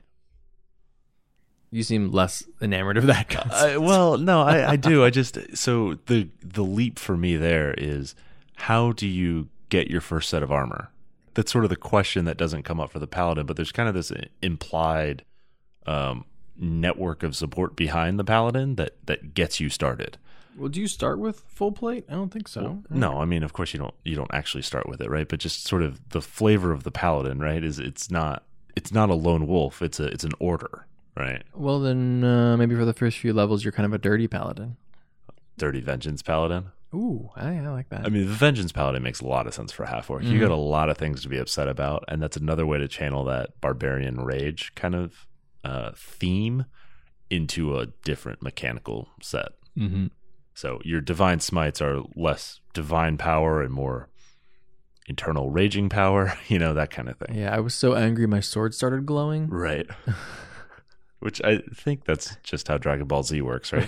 You seem less enamored of that concept. Uh, well, no, I, I do. I just, so the the leap for me there is, how do you get your first set of armor? That's sort of the question that doesn't come up for the paladin, but there's kind of this implied um, network of support behind the paladin that, that gets you started. Well, do you start with full plate? I don't think so. Well, no, I mean, of course you don't. You don't actually start with it, right? But just sort of the flavor of the paladin, right? Is it's not it's not a lone wolf. It's a it's an order, right? Well, then uh, maybe for the first few levels, you're kind of a dirty paladin. Dirty vengeance paladin. Ooh, I, I like that. I mean, the vengeance paladin makes a lot of sense for half orc. Mm-hmm. You got a lot of things to be upset about, and that's another way to channel that barbarian rage kind of uh, theme into a different mechanical set. Mm-hmm. So your divine smites are less divine power and more internal raging power, you know, that kind of thing. Yeah, I was so angry my sword started glowing. Right. Which I think that's just how Dragon Ball Z works, right?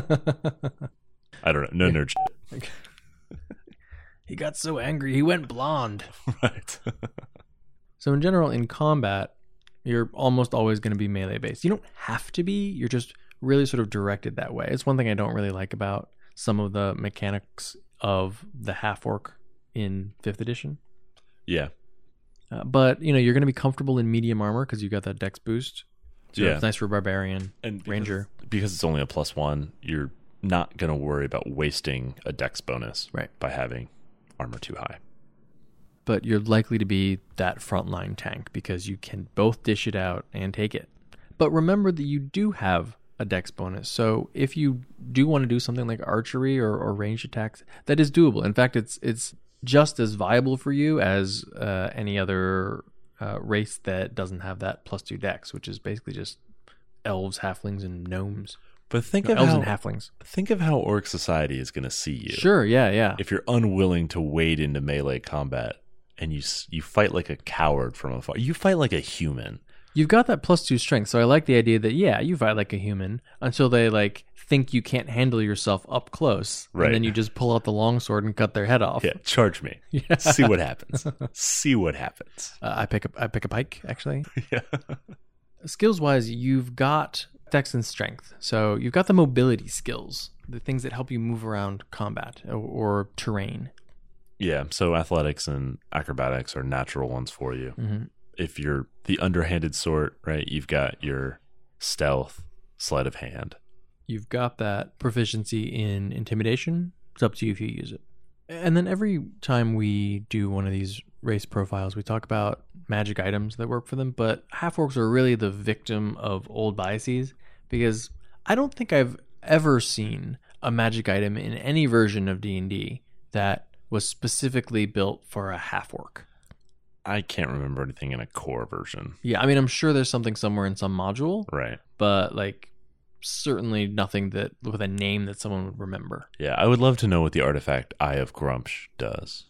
I don't know. No nerd shit. He got so angry, he went blonde. Right. So in general, in combat, you're almost always going to be melee based. You don't have to be. You're just really sort of directed that way. It's one thing I don't really like about some of the mechanics of the half-orc in fifth edition. Yeah. Uh, but, you know, you're going to be comfortable in medium armor because you got that dex boost. So yeah. It's nice for barbarian and because, ranger. Because it's only a plus one, you're not going to worry about wasting a dex bonus right. by having armor too high. But you're likely to be that frontline tank because you can both dish it out and take it. But remember that you do have a dex bonus. So if you do want to do something like archery or, or ranged attacks, that is doable. In fact, it's it's just as viable for you as uh, any other uh, race that doesn't have that plus two dex, which is basically just elves, halflings, and gnomes. But think no, of elves how, and halflings. Think of how orc society is going to see you. Sure, yeah, yeah. If you're unwilling to wade into melee combat and you you fight like a coward from afar, you fight like a human. You've got that plus two strength, so I like the idea that, yeah, you fight like a human until they, like, think you can't handle yourself up close. Right. And then you just pull out the longsword and cut their head off. Yeah, charge me. Yeah. See what happens. See what happens. Uh, I pick up I pick a pike, actually. Yeah. Skills-wise, you've got dex and strength. So you've got the mobility skills, the things that help you move around combat or, or terrain. Yeah, so athletics and acrobatics are natural ones for you. Mm-hmm. If you're the underhanded sort, right, you've got your stealth, sleight of hand. You've got that proficiency in intimidation. It's up to you if you use it. And then every time we do one of these race profiles, we talk about magic items that work for them, but half-orcs are really the victim of old biases, because I don't think I've ever seen a magic item in any version of D and D that was specifically built for a half-orc. I can't remember anything in a core version. Yeah, I mean, I'm sure there's something somewhere in some module, Right. but like certainly nothing that with a name that someone would remember. Yeah, I would love to know what the artifact Eye of Grumsh does.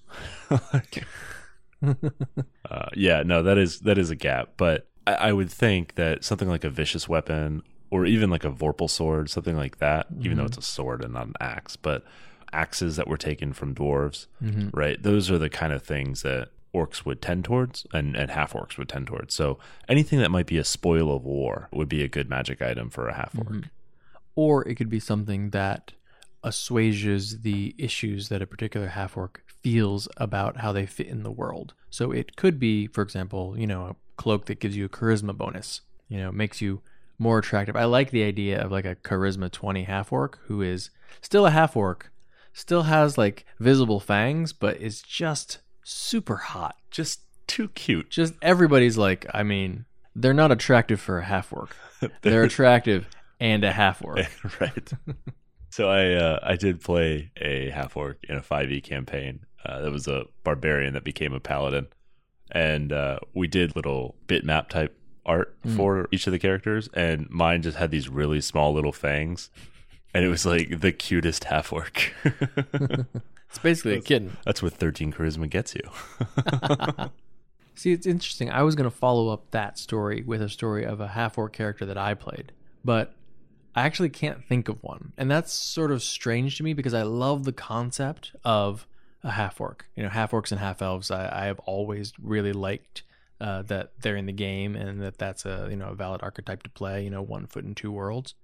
uh, yeah, no, that is that is a gap. But I, I would think that something like a vicious weapon, or even like a Vorpal sword, something like that, mm-hmm. even though it's a sword and not an axe, but axes that were taken from dwarves, mm-hmm. right? Those are the kind of things that orcs would tend towards, and, and half-orcs would tend towards. So anything that might be a spoil of war would be a good magic item for a half-orc. Mm-hmm. Or it could be something that assuages the issues that a particular half-orc feels about how they fit in the world. So it could be, for example, you know, a cloak that gives you a charisma bonus, you know, makes you more attractive. I like the idea of like a charisma twenty half-orc who is still a half-orc, still has like visible fangs, but is just super hot. Just too cute. Just everybody's like, I mean, they're not attractive for a half-orc. They're attractive and a half-orc. Right. So I uh, I did play a half-orc in a five E campaign. Uh, that was a barbarian that became a paladin. And uh, we did little bitmap type art mm. for each of the characters. And mine just had these really small little fangs. And it was like the cutest half-orc. It's basically that's, a kitten. That's what thirteen charisma gets you. See, it's interesting. I was going to follow up that story with a story of a half-orc character that I played, but I actually can't think of one. And that's sort of strange to me because I love the concept of a half-orc. You know, half-orcs and half-elves, I, I have always really liked uh, that they're in the game and that that's a, you know, a valid archetype to play, you know, one foot in two worlds.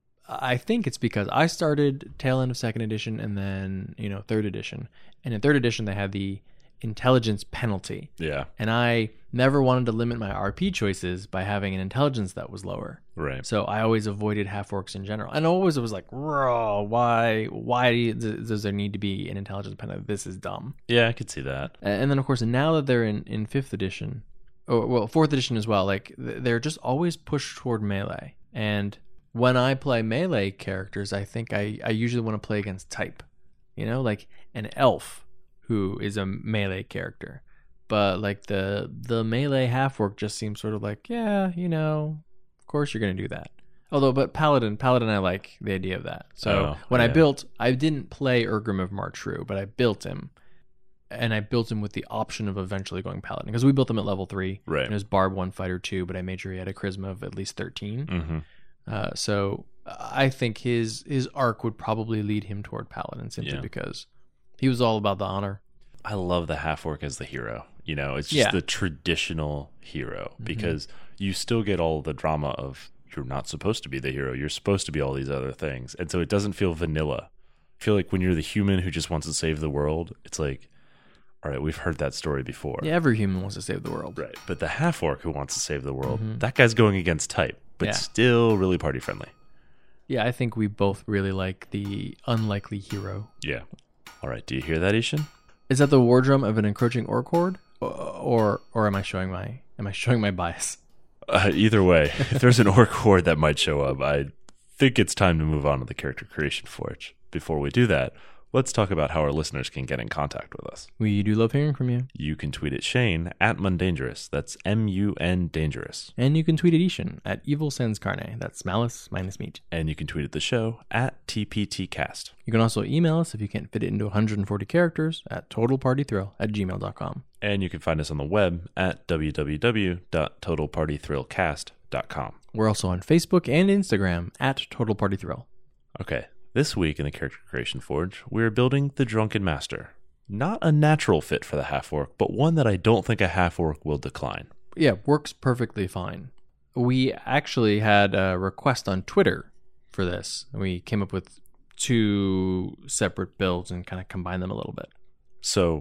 I think it's because I started tail end of second edition and then, you know, third edition. And in third edition, they had the intelligence penalty. Yeah. And I never wanted to limit my R P choices by having an intelligence that was lower. Right. So I always avoided half-orcs in general. And always it was like, raw, why, why does there need to be an intelligence penalty? This is dumb. Yeah, I could see that. And then, of course, now that they're in, in fifth edition, or well, fourth edition as well, like they're just always pushed toward melee. And when I play melee characters, I think I, I usually want to play against type, you know, like an elf who is a melee character. But like the the melee half-orc just seems sort of like, yeah, you know, of course you're going to do that. Although, but Paladin, Paladin, I like the idea of that. So oh, when yeah. I built, I didn't play Urgrim of Martru, but I built him. And I built him with the option of eventually going Paladin. Because we built him at level three. Right. And it was Barb one, Fighter two, but I made sure he had a charisma of at least thirteen. Mm-hmm. Uh, so I think his his arc would probably lead him toward Paladin simply yeah. because he was all about the honor. I love the half-orc as the hero. You know, it's just Yeah. the traditional hero Mm-hmm. because you still get all the drama of you're not supposed to be the hero. You're supposed to be all these other things. And so it doesn't feel vanilla. I feel like when you're the human who just wants to save the world, it's like, all right, we've heard that story before. Yeah, every human wants to save the world. Right. But the half-orc who wants to save the world, Mhm. that guy's going against type, but Yeah. still really party-friendly. Yeah, I think we both really like the unlikely hero. Yeah. All right, do you hear that, Ishan? Is that the war drum of an encroaching orc horde, or or, or am I showing my am I showing my bias? Uh, either way, if there's an orc horde that might show up, I think it's time to move on to the Character Creation Forge. Before we do that, let's talk about how our listeners can get in contact with us. We do love hearing from you. You can tweet at Shane at Mundangerous. That's M U N Dangerous. And you can tweet at Ishan at Evil Sans Carne. That's malice minus meat. And you can tweet at the show at T P T cast. You can also email us if you can't fit it into one hundred forty characters at totalpartythrill at gmail dot com. And you can find us on the web at w w w dot total party thrill cast dot com. We're also on Facebook and Instagram at Total Party Thrill. Okay, this week in the Character Creation Forge, we're building the Drunken Master. Not a natural fit for the half-orc, but one that I don't think a half-orc will decline. Yeah, works perfectly fine. We actually had a request on Twitter for this. We came up with two separate builds and kind of combined them a little bit. So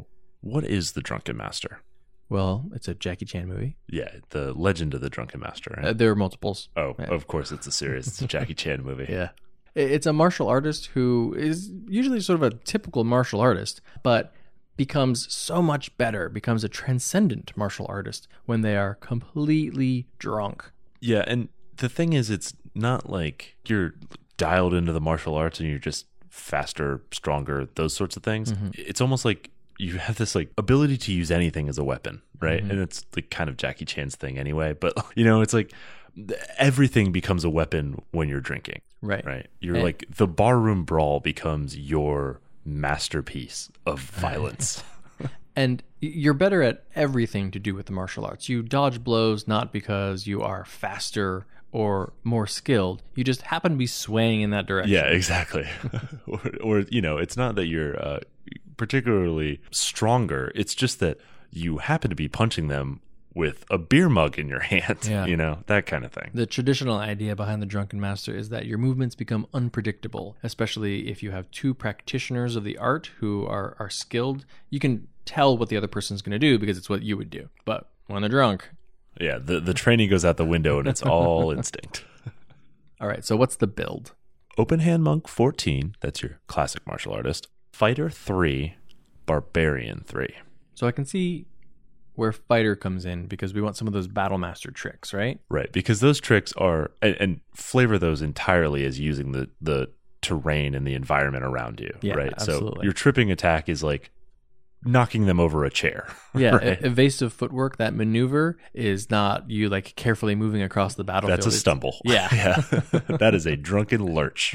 What is The Drunken Master? Well, it's a Jackie Chan movie. Yeah, the Legend of the Drunken Master. Right? Uh, there are multiples. oh, yeah. Of course, it's a series. It's a Jackie Chan movie. Yeah. It's a martial artist who is usually sort of a typical martial artist, but becomes so much better, becomes a transcendent martial artist when they are completely drunk. Yeah, and the thing is, it's not like you're dialed into the martial arts and you're just faster, stronger, those sorts of things. Mm-hmm. It's almost like you have this like ability to use anything as a weapon, right? Mm-hmm. And it's like kind of Jackie Chan's thing anyway. But, you know, it's like everything becomes a weapon when you're drinking. Right. Right. You're and, like the barroom brawl becomes your masterpiece of violence. And you're better at everything to do with the martial arts. You dodge blows not because you are faster or more skilled. You just happen to be swaying in that direction. Yeah, exactly. or, or, you know, it's not that you're uh, particularly stronger. It's just that you happen to be punching them with a beer mug in your hand, yeah. you know, that kind of thing. The traditional idea behind the Drunken Master is that your movements become unpredictable, especially if you have two practitioners of the art who are, are skilled. You can tell what the other person's going to do because it's what you would do. But when they're drunk... Yeah, the, the training goes out the window and it's all instinct. All right, so what's the build? Open Hand Monk fourteen, that's your classic martial artist. Fighter three, Barbarian three. So I can see where Fighter comes in because we want some of those Battle Master tricks, right? Right, because those tricks are, and, and flavor those entirely as using the, the terrain and the environment around you, yeah, right? Absolutely. So your tripping attack is like knocking them over a chair. Yeah, right? Evasive footwork, that maneuver is not you like carefully moving across the battlefield. That's a stumble. Yeah. yeah. That is a drunken lurch.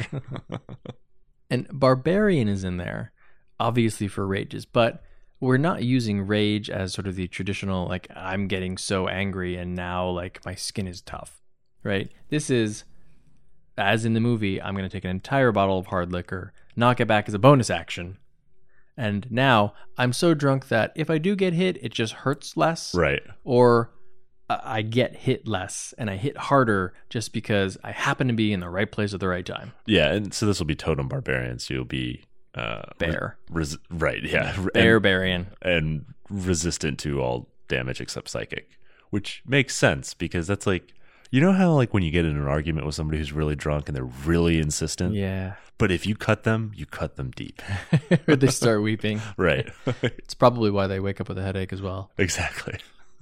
And Barbarian is in there, obviously for rages, but we're not using rage as sort of the traditional, like, I'm getting so angry and now, like, my skin is tough, right? This is, as in the movie, I'm going to take an entire bottle of hard liquor, knock it back as a bonus action, and now I'm so drunk that if I do get hit, it just hurts less. Right. Or I get hit less and I hit harder just because I happen to be in the right place at the right time. Yeah, and so this will be Totem Barbarian, so you'll be... Uh, Bear. Res- right, yeah. Bear Barian. And resistant to all damage except psychic, which makes sense because that's like, you know how like when you get in an argument with somebody who's really drunk and they're really insistent? Yeah. But if you cut them, you cut them deep. Or they start weeping. Right. It's probably why they wake up with a headache as well. Exactly.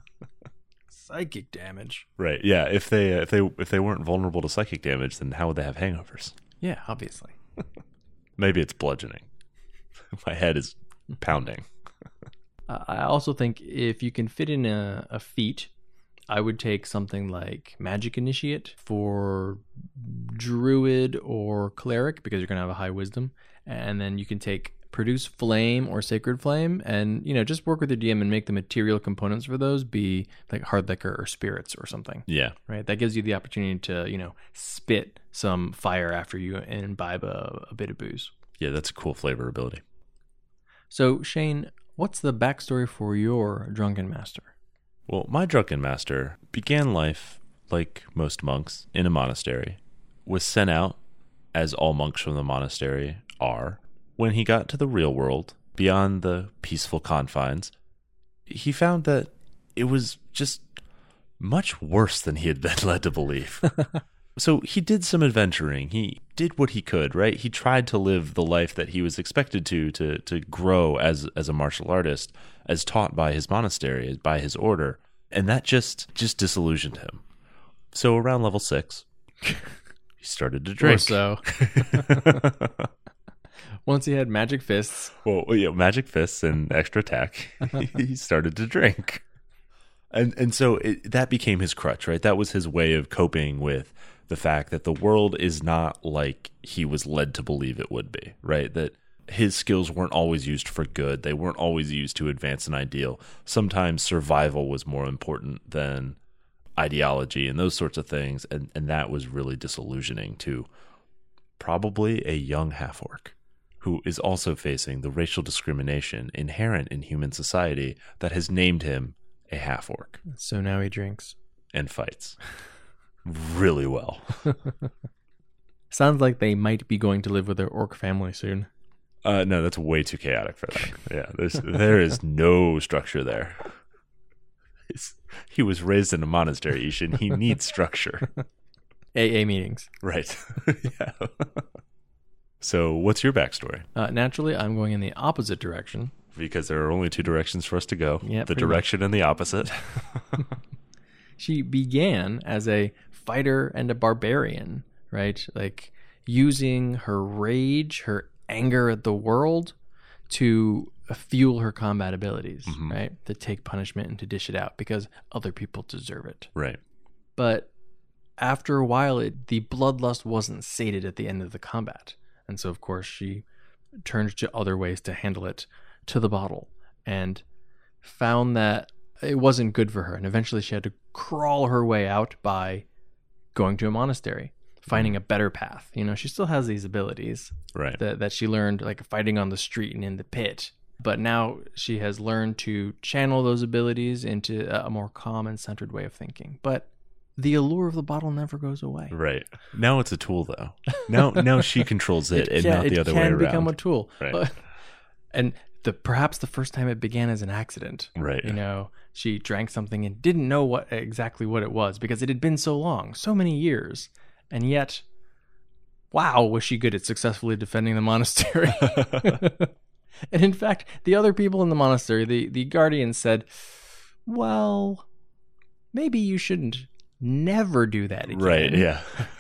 Psychic damage. Right. Yeah. If they if they if they weren't vulnerable to psychic damage, then how would they have hangovers? Yeah, obviously. Maybe it's bludgeoning. My head is pounding. uh, I also think if you can fit in a, a feat, I would take something like Magic Initiate for Druid or Cleric because you're going to have a high wisdom. And then you can take Produce Flame or Sacred Flame and, you know, just work with your D M and make the material components for those be like hard liquor or spirits or something. Yeah. Right? That gives you the opportunity to, you know, spit some fire after you imbibe a, a bit of booze. Yeah, that's a cool flavor ability. So, Shane, what's the backstory for your Drunken Master? Well, my Drunken Master began life, like most monks, in a monastery, was sent out, as all monks from the monastery are. When he got to the real world, beyond the peaceful confines, he found that it was just much worse than he had been led to believe. So he did some adventuring. He did what he could, right? He tried to live the life that he was expected to, to, to grow as, as a martial artist, as taught by his monastery, by his order. And that just, just disillusioned him. So around level six, he started to drink. Or so. Once he had magic fists. Well, yeah, magic fists and extra attack, he started to drink. And and so it, that became his crutch, right? That was his way of coping with the fact that the world is not like he was led to believe it would be, right? That his skills weren't always used for good. They weren't always used to advance an ideal. Sometimes survival was more important than ideology and those sorts of things. And, and that was really disillusioning to probably a young half-orc who is also facing the racial discrimination inherent in human society that has named him a half-orc. So now he drinks. And fights. Really well. Sounds like they might be going to live with their orc family soon. Uh, no, that's way too chaotic for that. Yeah, there's there is no structure there. It's, he was raised in a monastery, Ishin. He needs structure. A A meetings. Right. Yeah. So what's your backstory? Uh, naturally, I'm going in the opposite direction. Because there are only two directions for us to go. Yeah, the pretty direction and the opposite. She began as a fighter and a barbarian, right? Like using her rage, her anger at the world to fuel her combat abilities, Mhm. right? To take punishment and to dish it out because other people deserve it. Right. But after a while, it, the bloodlust wasn't sated at the end of the combat. And so, of course, she turned to other ways to handle it, to the bottle, and found that it wasn't good for her. And eventually she had to crawl her way out by going to a monastery, finding a better path. You know, she still has these abilities Right. that, that she learned, like fighting on the street and in the pit. But now she has learned to channel those abilities into a more calm and centered way of thinking. But the allure of the bottle never goes away. Right. Now it's a tool, though. Now, now she controls it, and can- not the other way It around. can become a tool. Right. And the perhaps the first time it began as an accident. Right. You know, she drank something and didn't know what exactly what it was because it had been so long, so many years. And yet, wow, was she good at successfully defending the monastery. And in fact, the other people in the monastery, the, the guardians said, well, maybe you shouldn't never do that again. Right. Yeah.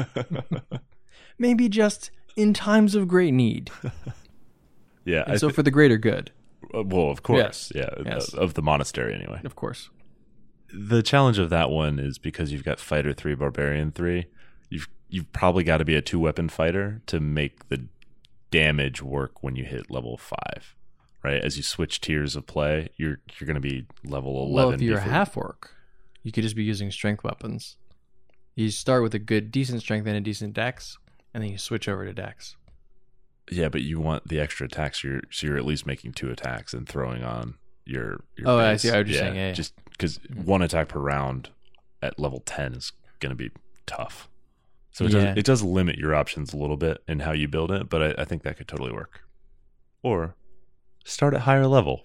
Maybe just in times of great need. Yeah. And I so thi- for the greater good, well, of course. Yeah. Yes. Of the monastery, anyway. of course. The challenge of that one is because you've got fighter three, barbarian three. You've you've probably got to be a two weapon fighter to make the damage work when you hit level five, right? As you switch tiers of play, you're you're going to be level eleven. Well, if you're a before- half orc, you could just be using strength weapons. You start with a good, decent strength and a decent dex, and then you switch over to dex. Yeah, but you want the extra attacks. So you're so you're at least making two attacks and throwing on your. your Oh, I base. see. I was just yeah, saying, yeah, yeah. just because one attack per round at level ten is going to be tough. So it, Yeah. does, it does limit your options a little bit in how you build it, but I, I think that could totally work. Or start at higher level.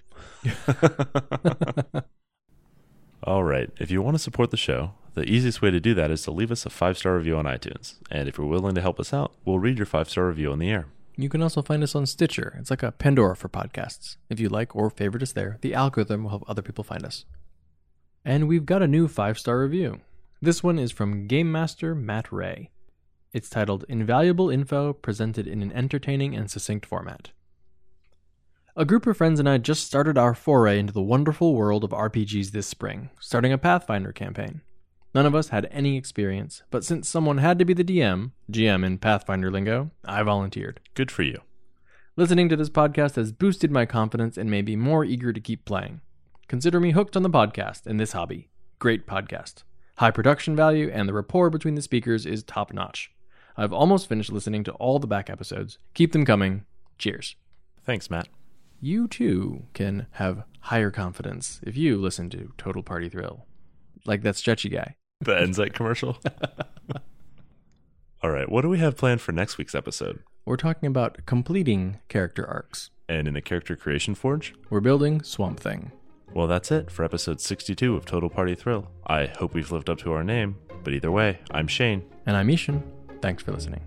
All right. If you want to support the show, the easiest way to do that is to leave us a five-star review on iTunes. And if you're willing to help us out, we'll read your five-star review on the air. You can also find us on Stitcher. It's like a Pandora for podcasts. If you like or favorite us there, the algorithm will help other people find us. And we've got a new five-star review. This one is from Game Master Matt Ray. It's titled Invaluable Info Presented in an Entertaining and Succinct Format. A group of friends and I just started our foray into the wonderful world of R P Gs this spring, starting a Pathfinder campaign. None of us had any experience, but since someone had to be the D M, G M in Pathfinder lingo, I volunteered. Good for you. Listening to this podcast has boosted my confidence and made me more eager to keep playing. Consider me hooked on the podcast and this hobby. Great podcast. High production value, and the rapport between the speakers is top-notch. I've almost finished listening to all the back episodes. Keep them coming. Cheers. Thanks, Matt. You, too, can have higher confidence if you listen to Total Party Thrill. Like that stretchy guy. The Enzyte commercial. All right. What do we have planned for next week's episode? We're talking about completing character arcs. And in the Character Creation Forge? We're building Swamp Thing. Well, that's it for episode sixty-two of Total Party Thrill. I hope we've lived up to our name, but either way, I'm Shane. And I'm Ishan. Thanks for listening.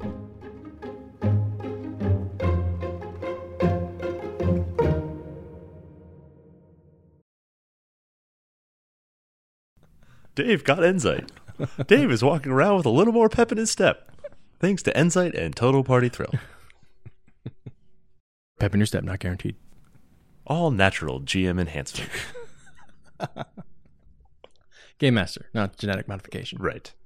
Dave got Enzyte. Dave is walking around with a little more pep in his step, thanks to Enzyte and Total Party Thrill. Pep in your step, not guaranteed. All natural G M enhancement. Game Master, not genetic modification. Right.